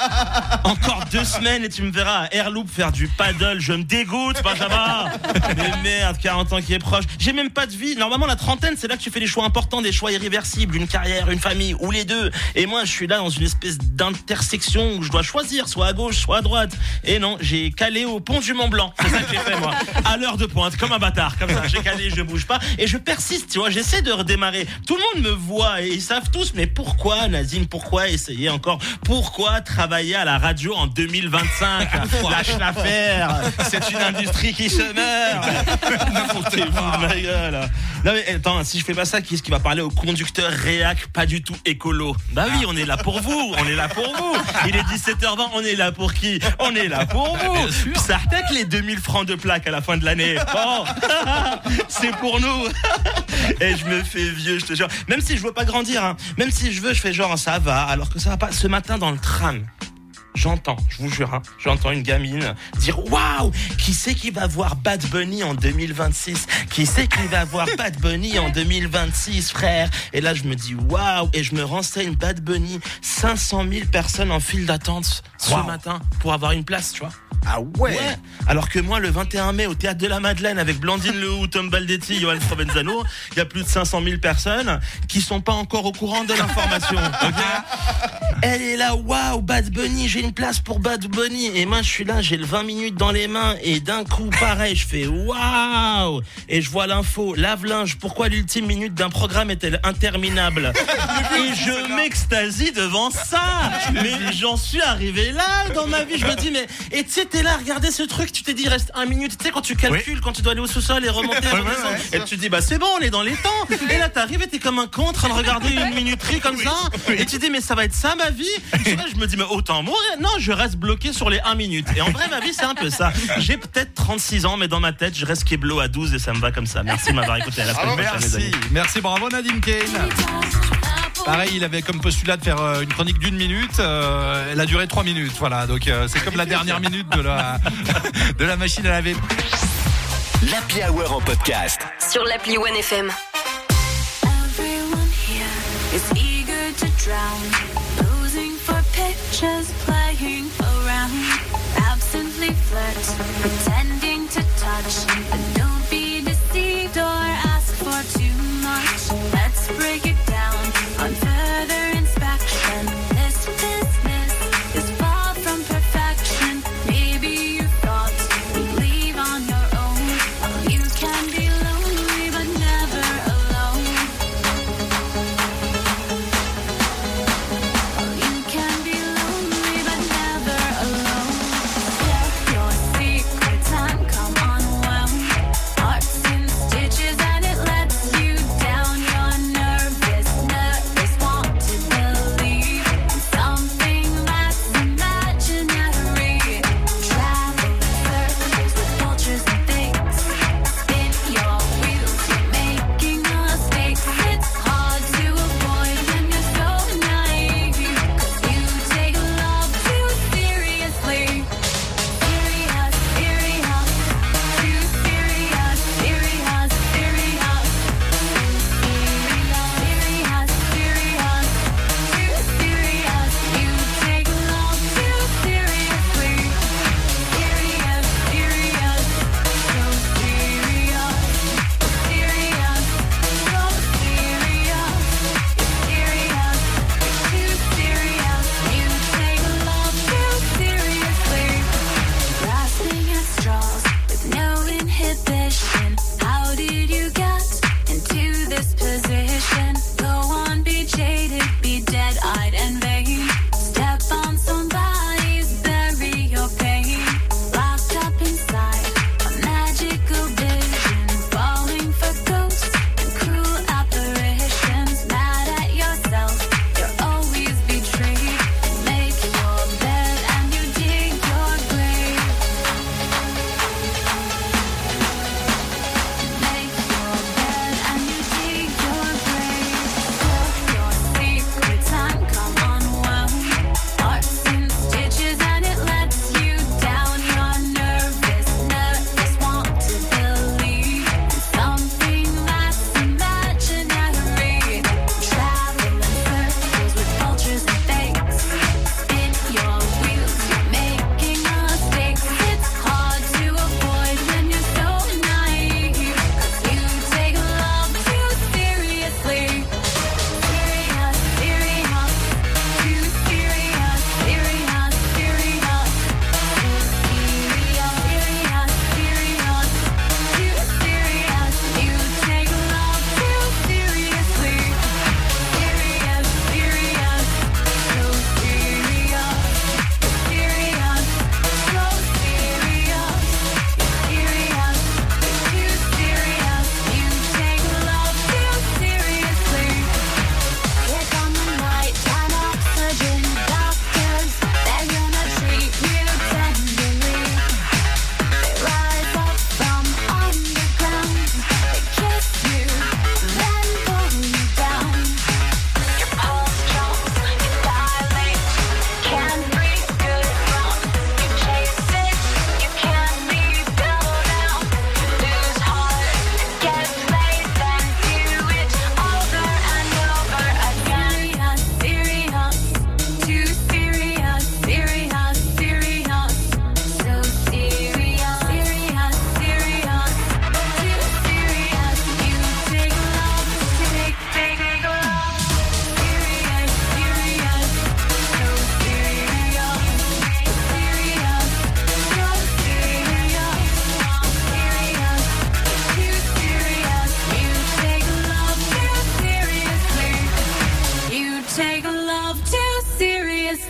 Encore deux semaines et tu me verras à Airloop faire du paddle. Je me dégoûte, Benjamin. Mais merde, quarante ans qui est proche. J'ai même pas de vie. Normalement, la trentaine, c'est là que tu fais des choix importants, des choix irréversible, une carrière, une famille, ou les deux. Et moi, je suis là dans une espèce d'intersection où je dois choisir, soit à gauche, soit à droite. Et non, j'ai calé au pont du Mont Blanc. C'est ça que j'ai fait, moi. À l'heure de pointe, comme un bâtard, comme ça. J'ai calé, je bouge pas. Et je persiste, tu vois, j'essaie de redémarrer. Tout le monde me voit et ils savent tous, mais pourquoi, Nazim, pourquoi essayer encore? Pourquoi travailler à la radio en deux mille vingt-cinq? Lâche l'affaire. C'est une industrie qui se meurt. Foutez-vous de ma gueule. Non, mais attends, si je fais pas ça, qui est-ce qui va parler au conducteur réac pas du tout écolo? Bah oui, on est là pour vous, on est là pour vous. Il est dix-sept heures vingt, on est là pour qui? On est là pour vous. Ça retèque les deux mille francs de plaque à la fin de l'année. Bon, c'est pour nous. Et je me fais vieux, je te jure. Même si je veux pas grandir, hein. Même si je veux, je fais genre ça va, alors que ça va pas. Ce matin dans le tram, j'entends, je vous jure, hein, j'entends une gamine dire waouh, qui c'est qui va voir Bad Bunny en deux mille vingt-six? Qui c'est qui va voir Bad Bunny en deux mille vingt-six, frère? Et là, je me dis waouh, et je me renseigne, Bad Bunny, cinq cent mille personnes en file d'attente ce wow. matin pour avoir une place, tu vois. Ah ouais. ouais. Alors que moi, le vingt et un mai, au Théâtre de la Madeleine, avec Blandine Lehoux, Tom Baldetti, Johan Provenzano, il y a plus de cinq cent mille personnes qui sont pas encore au courant de l'information. Okay. Elle est là, waouh, Bad Bunny, j'ai une place pour Bad Bunny. Et moi, je suis là, j'ai le vingt minutes dans les mains. Et d'un coup, pareil, je fais waouh. Et je vois l'info, lave-linge, pourquoi l'ultime minute d'un programme est-elle interminable? Et je m'extasie devant ça. Mais j'en suis arrivé là dans ma vie. Je me dis, mais, et tu sais, t'es là, regardez ce truc, tu t'es dit, il reste un minute. Tu sais, quand tu calcules, oui. quand tu dois aller au sous-sol et remonter, ouais, ouais, ouais, et tu te dis, bah c'est bon, on est dans les temps. Et là, t'arrives et t'es comme un con en train de regarder une minuterie comme oui. ça. Oui. Et tu te dis, mais ça va être ça ma vie? Je me dis, mais autant mourir. Non, je reste bloqué sur les un minute. Et en vrai, ma vie, c'est un peu ça. J'ai peut-être trente-six ans, mais dans ma tête, je reste Keblo à douze et ça me va comme ça. Merci de m'avoir écouté. À la semaine prochaine, merci. Merci, bravo Nadim Kane. Pareil, il avait comme postulat de faire une chronique d'une minute. Euh, elle a duré trois minutes. Voilà, donc euh, c'est comme la dernière minute de la, de la machine à laver. L'Happy Hour en podcast. Sur l'appli One F M. Everyone here is eager to drown. Posing for pictures, playing around. Absently flirt, pretending to touch. But don't be deceived or ask for too much. Let's break it down on further inspection. This business is far from perfection. Maybe you thought you'd leave on your own. Oh, you can be lonely but never alone. Oh, you can be lonely but never alone. Share your secrets and come unwound.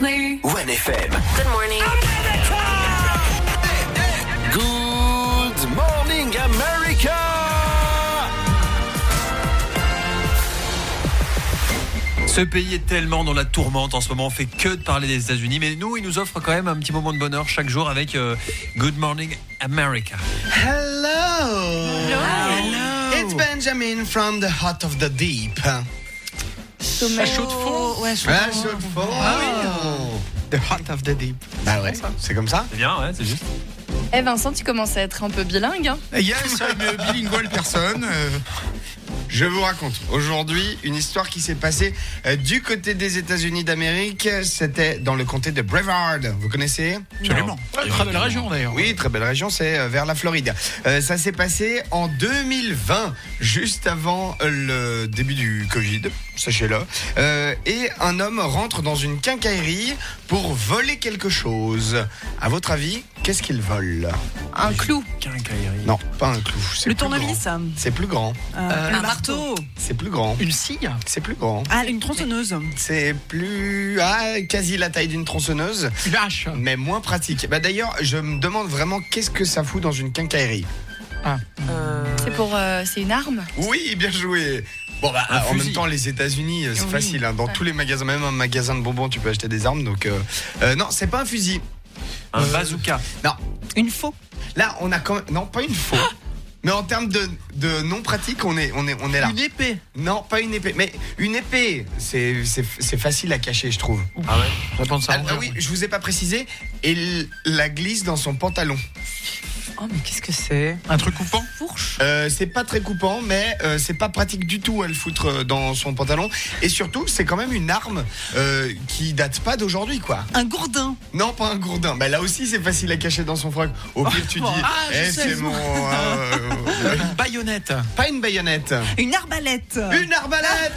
softly. One F M. Good morning. Good morning, America! Ce pays est tellement dans la tourmente en ce moment, on fait que de parler des États-Unis, mais nous, il nous offre quand même un petit moment de bonheur chaque jour avec euh, Good Morning America. Hello. Hello. It's Benjamin from the heart of the deep. Ça chaud de fond. Ouais, chaud Ah, de fond. chaud de fond. Ah oui. The heart of the deep. Bah ouais, c'est comme ça. C'est bien, ouais, c'est juste. Eh Vincent, tu commences à être un peu bilingue. Hein. Yes, I'm bilingual personne. Euh, Je vous raconte aujourd'hui une histoire qui s'est passée euh, du côté des États-Unis d'Amérique. C'était dans le comté de Brevard. Vous connaissez ? Absolument. Ouais, très belle région d'ailleurs. Oui, très belle région, c'est euh, vers la Floride. Euh, ça s'est passé en deux mille vingt, juste avant euh, le début du Covid, sachez-le. Euh, et un homme rentre dans une quincaillerie pour voler quelque chose. À votre avis, qu'est-ce qu'il vole ? Un clou. Quincaillerie. Non, pas un clou. C'est Le plus tournevis. grand. C'est plus grand. Euh, le marteau. C'est plus grand. Une scie. C'est plus grand. Ah, une tronçonneuse. C'est plus... Ah, quasi la taille d'une tronçonneuse. Une hache. Mais moins pratique. Bah d'ailleurs, je me demande vraiment qu'est-ce que ça fout dans une quincaillerie. Ah. Euh... C'est pour, euh, c'est une arme. Oui, bien joué. Bon bah Un en fusil. même temps, les États-Unis, c'est Oui. facile. Hein. Dans Ouais. tous les magasins, même un magasin de bonbons, tu peux acheter des armes. Donc euh, euh, non, c'est pas un fusil. Un Euh, bazooka. Non. Une faux. Là, on a quand même... Non, pas une faux. Mais en termes de, de non pratique, on est, on est, on est là. Une épée. Non, pas une épée. Mais une épée, c'est, c'est, c'est facile à cacher, je trouve. Ah ouais. J'attends de ça. Ah, ah oui, je vous ai pas précisé. Et l- la glisse dans son pantalon. Oh, mais qu'est-ce que c'est ? Un truc coupant. Fourche. Euh, c'est pas très coupant, mais euh, c'est pas pratique du tout à le foutre euh, dans son pantalon. Et surtout, c'est quand même une arme euh, qui date pas d'aujourd'hui, quoi. Un gourdin. Non, pas un gourdin. Bah là aussi, c'est facile à cacher dans son froc. Au pire, tu dis, Ah, je eh, sais. c'est mon. euh, Une baïonnette. pas une baïonnette. Une arbalète. Une arbalète.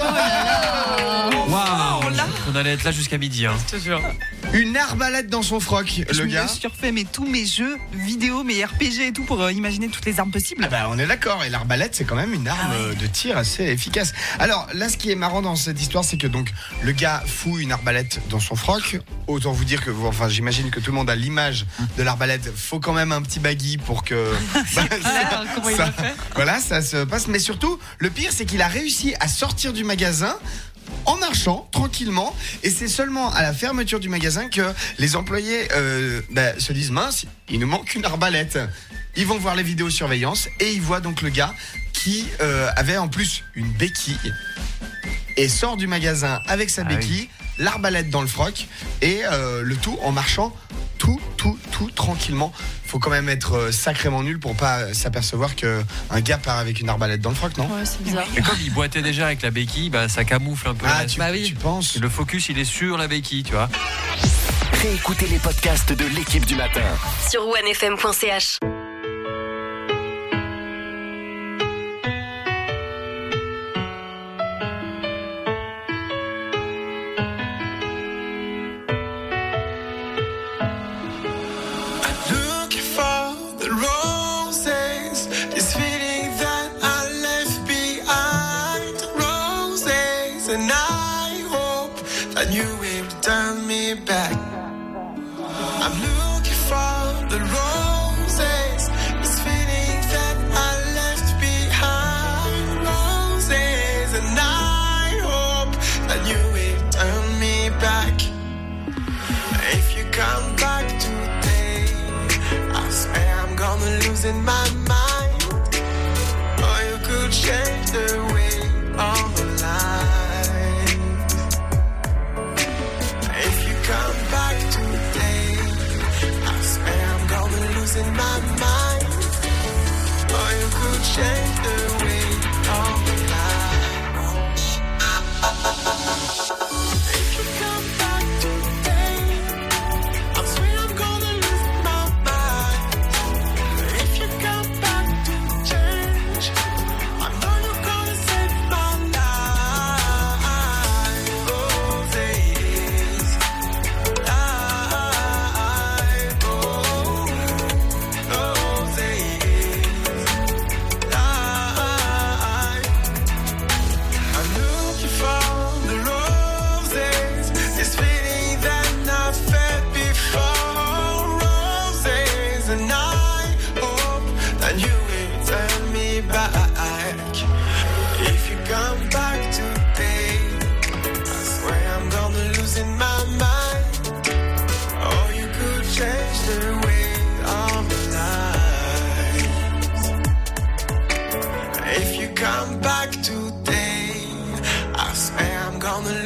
Waouh. On allait être là jusqu'à midi. Hein. Je te jure. Une arbalète dans son froc, Je le me gars. suis refait mais tous mes jeux vidéo, mes R P G et tout pour euh, imaginer toutes les armes possibles. Ah bah on est d'accord, et l'arbalète c'est quand même une arme Ah ouais. euh, de tir assez efficace. Alors là ce qui est marrant dans cette histoire c'est que donc le gars fout une arbalète dans son froc. Autant vous dire que, enfin j'imagine que tout le monde a l'image de l'arbalète. Faut quand même un petit baggy pour que... bah, Claire, comment il ça- a fait ? Voilà, ça se passe. Mais surtout, le pire c'est qu'il a réussi à sortir du magasin en marchant tranquillement, et c'est seulement à la fermeture du magasin que les employés euh, bah, se disent mince, il nous manque une arbalète. Ils vont voir les vidéosurveillance et ils voient donc le gars qui euh, avait en plus une béquille et sort du magasin avec sa Ah béquille, l'arbalète dans le froc, et euh, le tout en marchant tout, tout, tout tranquillement. Faut quand même être euh, sacrément nul pour pas s'apercevoir que un gars part avec une arbalète dans le froc, non? Ouais, c'est bizarre. Et comme il boitait déjà avec la béquille, bah, ça camoufle un peu. Ah, la- tu, Bah oui. tu penses? Le focus, il est sur la béquille, tu vois. Réécoutez les podcasts de l'équipe du matin. Sur onefm point c h. Looking for the roses, this feeling that I left behind. Roses, and I hope that you will turn me back. I'm looking for the roses, this feeling that I left behind. Roses, and I hope that you will turn me back. If you come back today, I swear I'm gonna lose in my mind. Or you could change the way of life. If you come back today, I swear I'm gonna lose in my mind. Or you could change the way of life. If you come back today, I swear I'm gonna lose my mind. If you come back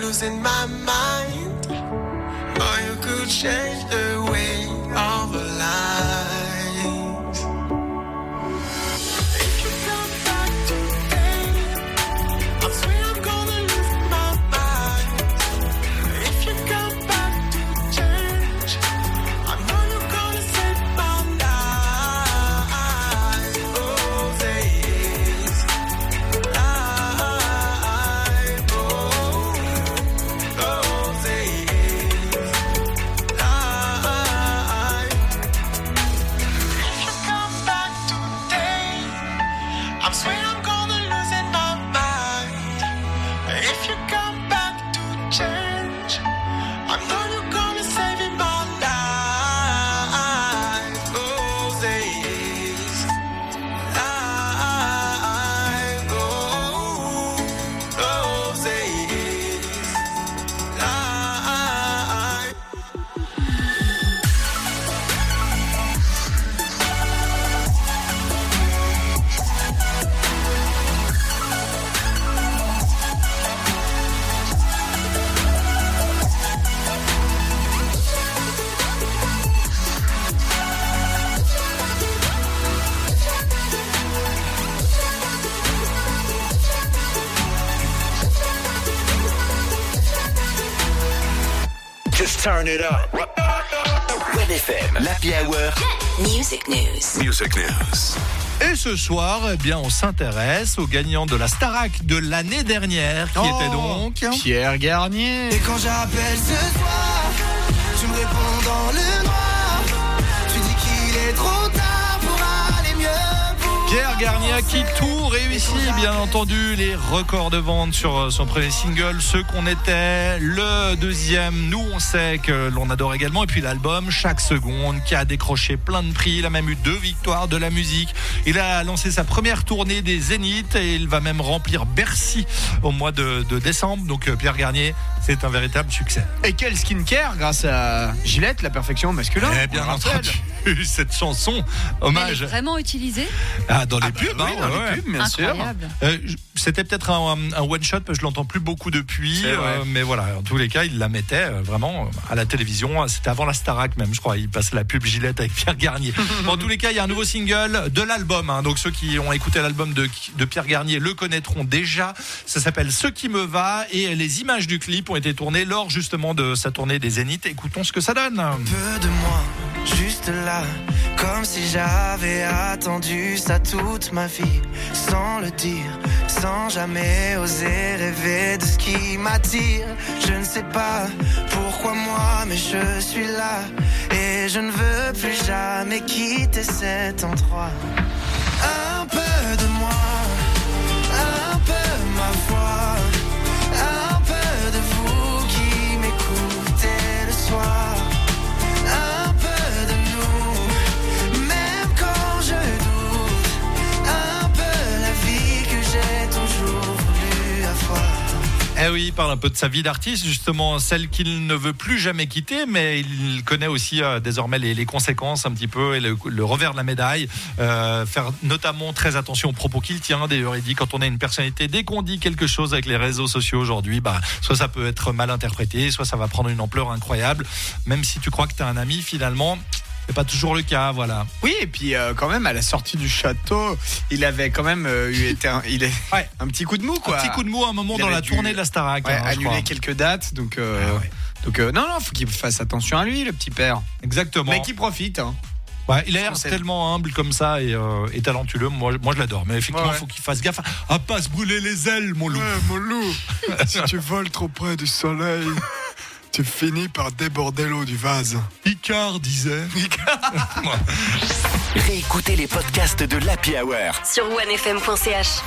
losing my mind, or you could change the way of our lives. If you come back today, I swear I'm gonna lose my mind. If you come back to change, I know you're gonna save my life. Oh, say yes. Life. Oh, oh, say yes. Life. If you come back today, I swear I'm gonna lose in my mind. If you come back to change, I know you're gonna save in my life. Oh, say yes. Life. Oh, oh, say yes. Life. Just turn it up. Wen F M, l'Happy Hour. Music News. Music News. Et ce soir, eh bien, on s'intéresse au gagnant de la Starac de l'année dernière, qui Oh, était donc Pierre Garnier. Et quand j'appelle ce soir, tu me réponds dans le noir. Tu dis qu'il est trop tard pour aller mieux. Pour Pierre Garnier qui tout réussit, bien entendu, les records de vente sur son premier single, Ce qu'on était, le deuxième, Nous on sait que l'on adore également, et puis l'album Chaque seconde qui a décroché plein de prix, il a même eu deux victoires de la musique, il a lancé sa première tournée des Zéniths et il va même remplir Bercy au mois de, de décembre, donc Pierre Garnier, c'est un véritable succès. Et quel skincare grâce à Gillette, la perfection masculin. Eh bien on le rappelle. entendu, cette chanson, Elle hommage est vraiment utilisée. ah, dans les Ah bah pubs, oui, hein, dans les ouais. pubs, bien sûr. Incroyable. Euh, je- c'était peut-être un, un one shot parce que je l'entends plus beaucoup depuis, C'est vrai. euh, mais voilà, en tous les cas, il la mettait euh, vraiment euh, à la télévision. C'était avant la Starac même, je crois. Il passait la pub Gillette avec Pierre Garnier. Bon, en tous les cas, il y a un nouveau single de l'album. Hein, donc ceux qui ont écouté l'album de, de Pierre Garnier le connaîtront déjà. Ça s'appelle Ce qui me va et les images du clip ont été tournées lors justement de sa tournée des Zéniths. Écoutons ce que ça donne. peu de moi, juste là, comme si j'avais attendu ça toute ma vie, sans le dire, sans jamais oser rêver de ce qui m'attire. Je ne sais pas pourquoi moi, mais je suis là, et je ne veux plus jamais quitter cet endroit. Un peu de moi, un peu ma voix, un peu de vous qui m'écoutez le soir. Un peu de nous, même quand je doute, un peu la vie que j'ai toujours voulu avoir. Eh oui, il parle un peu de sa vie d'artiste, justement, celle qu'il ne veut plus jamais quitter, mais il connaît aussi euh, désormais les, les conséquences un petit peu et le, le revers de la médaille. Euh, faire notamment très attention aux propos qu'il tient. D'ailleurs, il dit quand on a une personnalité, dès qu'on dit quelque chose avec les réseaux sociaux aujourd'hui, bah, soit ça peut être mal interprété, soit ça va prendre une ampleur incroyable. Même si tu crois que tu as un ami, finalement, c'est pas toujours le cas, voilà. Oui, et puis euh, quand même à la sortie du château, il avait quand même euh, eu été un, il est ouais. un petit coup de mou, quoi. Un petit coup de mou à un moment Il dans avait la dû, tournée de la Starac. Ouais, hein, je annuler crois. quelques dates, donc euh, ah ouais. donc euh, non non, faut qu'il fasse attention à lui, le petit père. Exactement. Mais qu'il profite. Hein. Ouais, il a l'air tellement humble comme ça et, euh, et talentueux. Moi, moi, je l'adore. Mais effectivement, il ouais. faut qu'il fasse gaffe à pas se brûler les ailes, mon loup. Ouais, mon loup. Si tu voles trop près du soleil, tu finis par déborder l'eau du vase. Icare disait. Réécoutez les podcasts de l'Happy Hour sur wen f m point c h.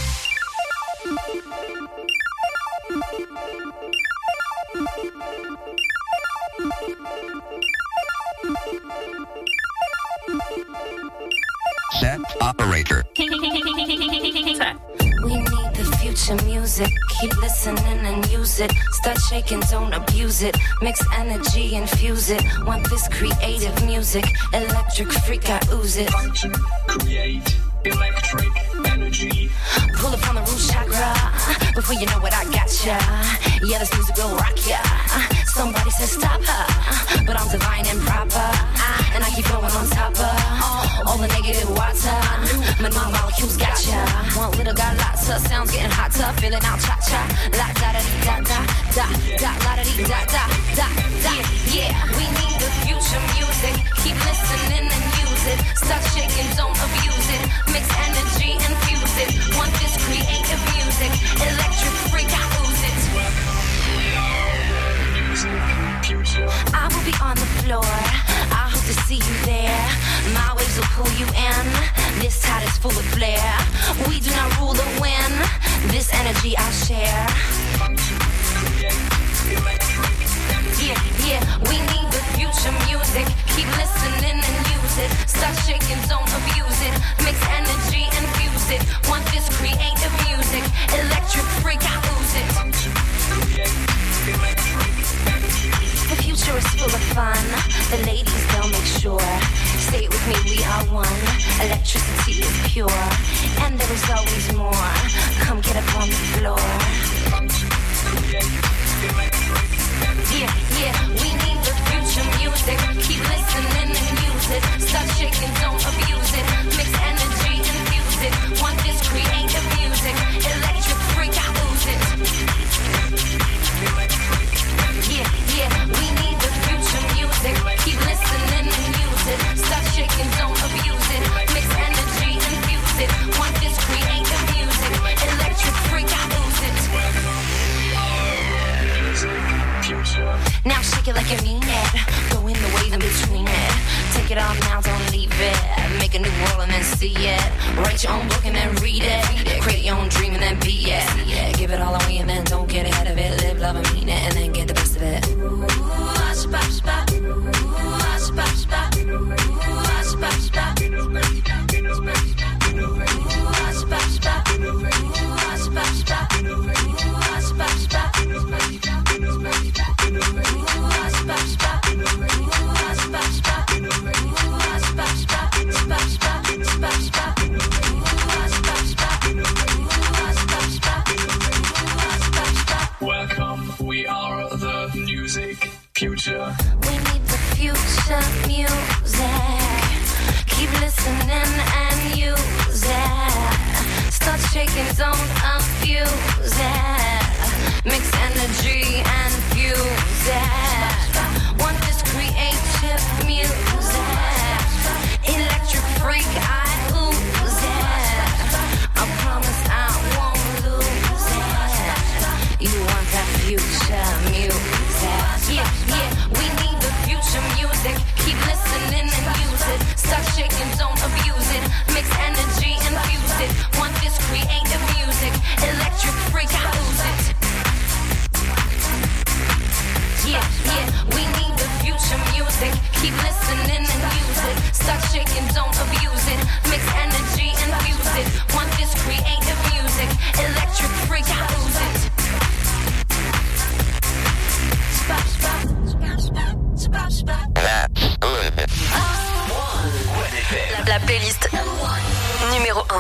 Set operator. We need the future music. Keep listening and use it. Start shaking, don't abuse it. Mix energy, infuse it. Want this creative music. Electric freak, I ooze it. Create electric energy. Pull up on the root chakra. before you know what I got ya. Yeah, this music will rock ya. Somebody says stop her, but I'm divine and proper, and I keep flowing on top of all the negative water. My new molecules got ya. One little got lots of sounds getting hotter, feeling out cha cha. La da da da da da da la da dee da da da da. Yeah, we need the future music. Keep listening and use it. Stop shaking, don't abuse it. Mix energy, infuse it. Want this creative music? Electric freak, I lose it. I will be on the floor. I hope to see you there. My waves will pull you in. This tide is full of flair. We do not rule or win. This energy I'll share. Yeah, yeah, we need the future music. Keep listening and use it. Stop shaking, don't abuse it. Mix energy, infuse it. Want this creative music? Electric freak, I lose it. The future is full of fun. The ladies, they'll make sure. Say it with me, we are one. Electricity is pure. And there is always more. Come get up on the floor. Yeah, yeah, we need the future music. Keep listening and use it. Stop shaking, don't abuse it. Mix energy, infuse it. Want this creative music? Electric freak, I lose it. Yeah, yeah, we need the future music. Keep listening and use it. Stop shaking, don't abuse it. Mix energy, infuse it. Want this creative music? Electric freak, I lose it. Now shake it like you mean it. Go in the wave in between it. Take it off now, don't leave it. Make a new world and then see it. Write your own book and then read it. Create your own dream and then be it. Give it all away and then don't get ahead of it. Live, love, and mean it, and then get the best of it. Welcome, we are the music future. We need the future music. Keep listening and use it. Start shaking, don't abuse it. Mix energy and fuse it. Want this creative music? Electric freak, I lose it. I promise I won't lose it. You want that future music? Yeah, yeah, we need the future music. Keep listening and use it. Stop shaking, don't abuse it. Mix energy and fuse it. Want this creative music? Electric freak, I lose it. Yeah, yeah, we need the future music. Keep listening and use it. Stop shaking, don't abuse it. Mix energy and fuse it. Want this creative music? Electric freak, I lose it. La, la playlist numéro un.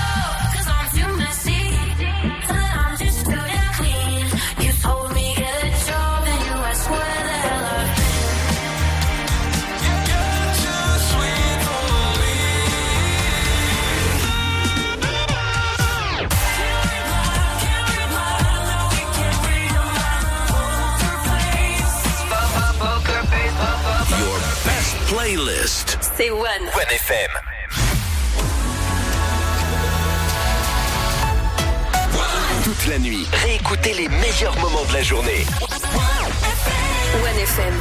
Playlist. C'est One. One F M. Toute la nuit, réécoutez les meilleurs moments de la journée. One F M.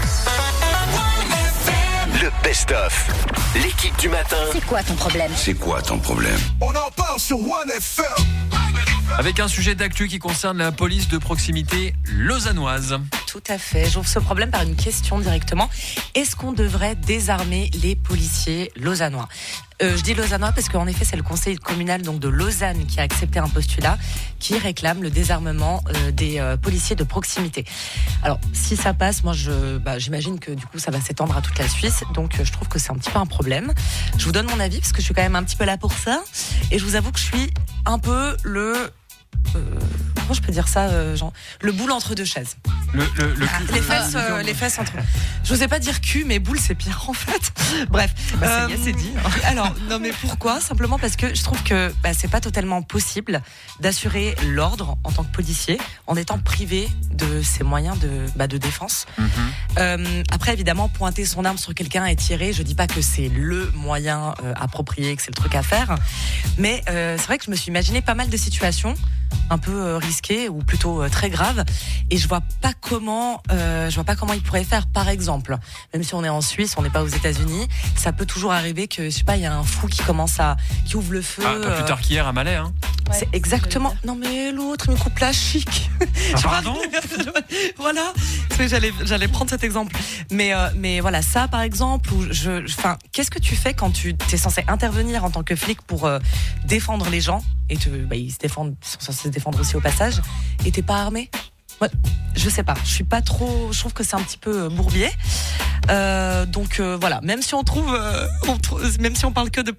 Le best-of. L'équipe du matin. C'est quoi ton problème? C'est quoi ton problème? On en parle sur One F M. Avec un sujet d'actu qui concerne la police de proximité lausannoise. Tout à fait. J'ouvre ce problème par une question directement. Est-ce qu'on devrait désarmer les policiers lausannois ? euh, Je dis lausannois parce qu'en effet, c'est le conseil communal donc de Lausanne qui a accepté un postulat qui réclame le désarmement euh, des euh, policiers de proximité. Alors, si ça passe, moi, je, bah, j'imagine que du coup, ça va s'étendre à toute la Suisse. Donc, euh, je trouve que c'est un petit peu un problème. Je vous donne mon avis parce que je suis quand même un petit peu là pour ça. Et je vous avoue que je suis un peu le... Euh, comment je peux dire ça, euh, genre, le boule entre deux chaises. Le, le, le cul- Les le- fesses, le- euh, les fesses entre. Je n'osais pas dire cul, mais boule c'est pire en fait. Bref, Bah, ça y est, Euh, c'est dit. Alors non mais pourquoi? Simplement parce que je trouve que bah, c'est pas totalement possible d'assurer l'ordre en tant que policier en étant privé de ses moyens de bah, de défense. Mhm. Euh, après évidemment pointer son arme sur quelqu'un et tirer, je dis pas que c'est le moyen euh, approprié, que c'est le truc à faire, mais euh, c'est vrai que je me suis imaginé pas mal de situations un peu euh, risquées ou plutôt euh, très graves et je vois pas comment euh, je vois pas comment ils pourraient faire. Par exemple, même si on est en Suisse, on n'est pas aux États-Unis, ça peut toujours arriver que je sais pas, il y a un fou qui commence à qui ouvre le feu. Ah, pas plus euh, tard qu'hier à Malais, hein. c'est exactement. Non mais l'autre, il me coupe la chic. Ah, pardon. Voilà. Parce que J'allais, j'allais prendre cet exemple. Mais, euh, mais voilà, ça par exemple, où je, enfin, qu'est-ce que tu fais quand tu es censé intervenir en tant que flic pour euh, défendre les gens et te, bah, ils se défendent, ils sont censés se défendre aussi au passage, et t'es pas armé? Ouais, je sais pas, je suis pas trop. Je trouve que c'est un petit peu euh, bourbier. Euh, donc euh, voilà, même si on trouve, euh, on trouve, même si on parle que de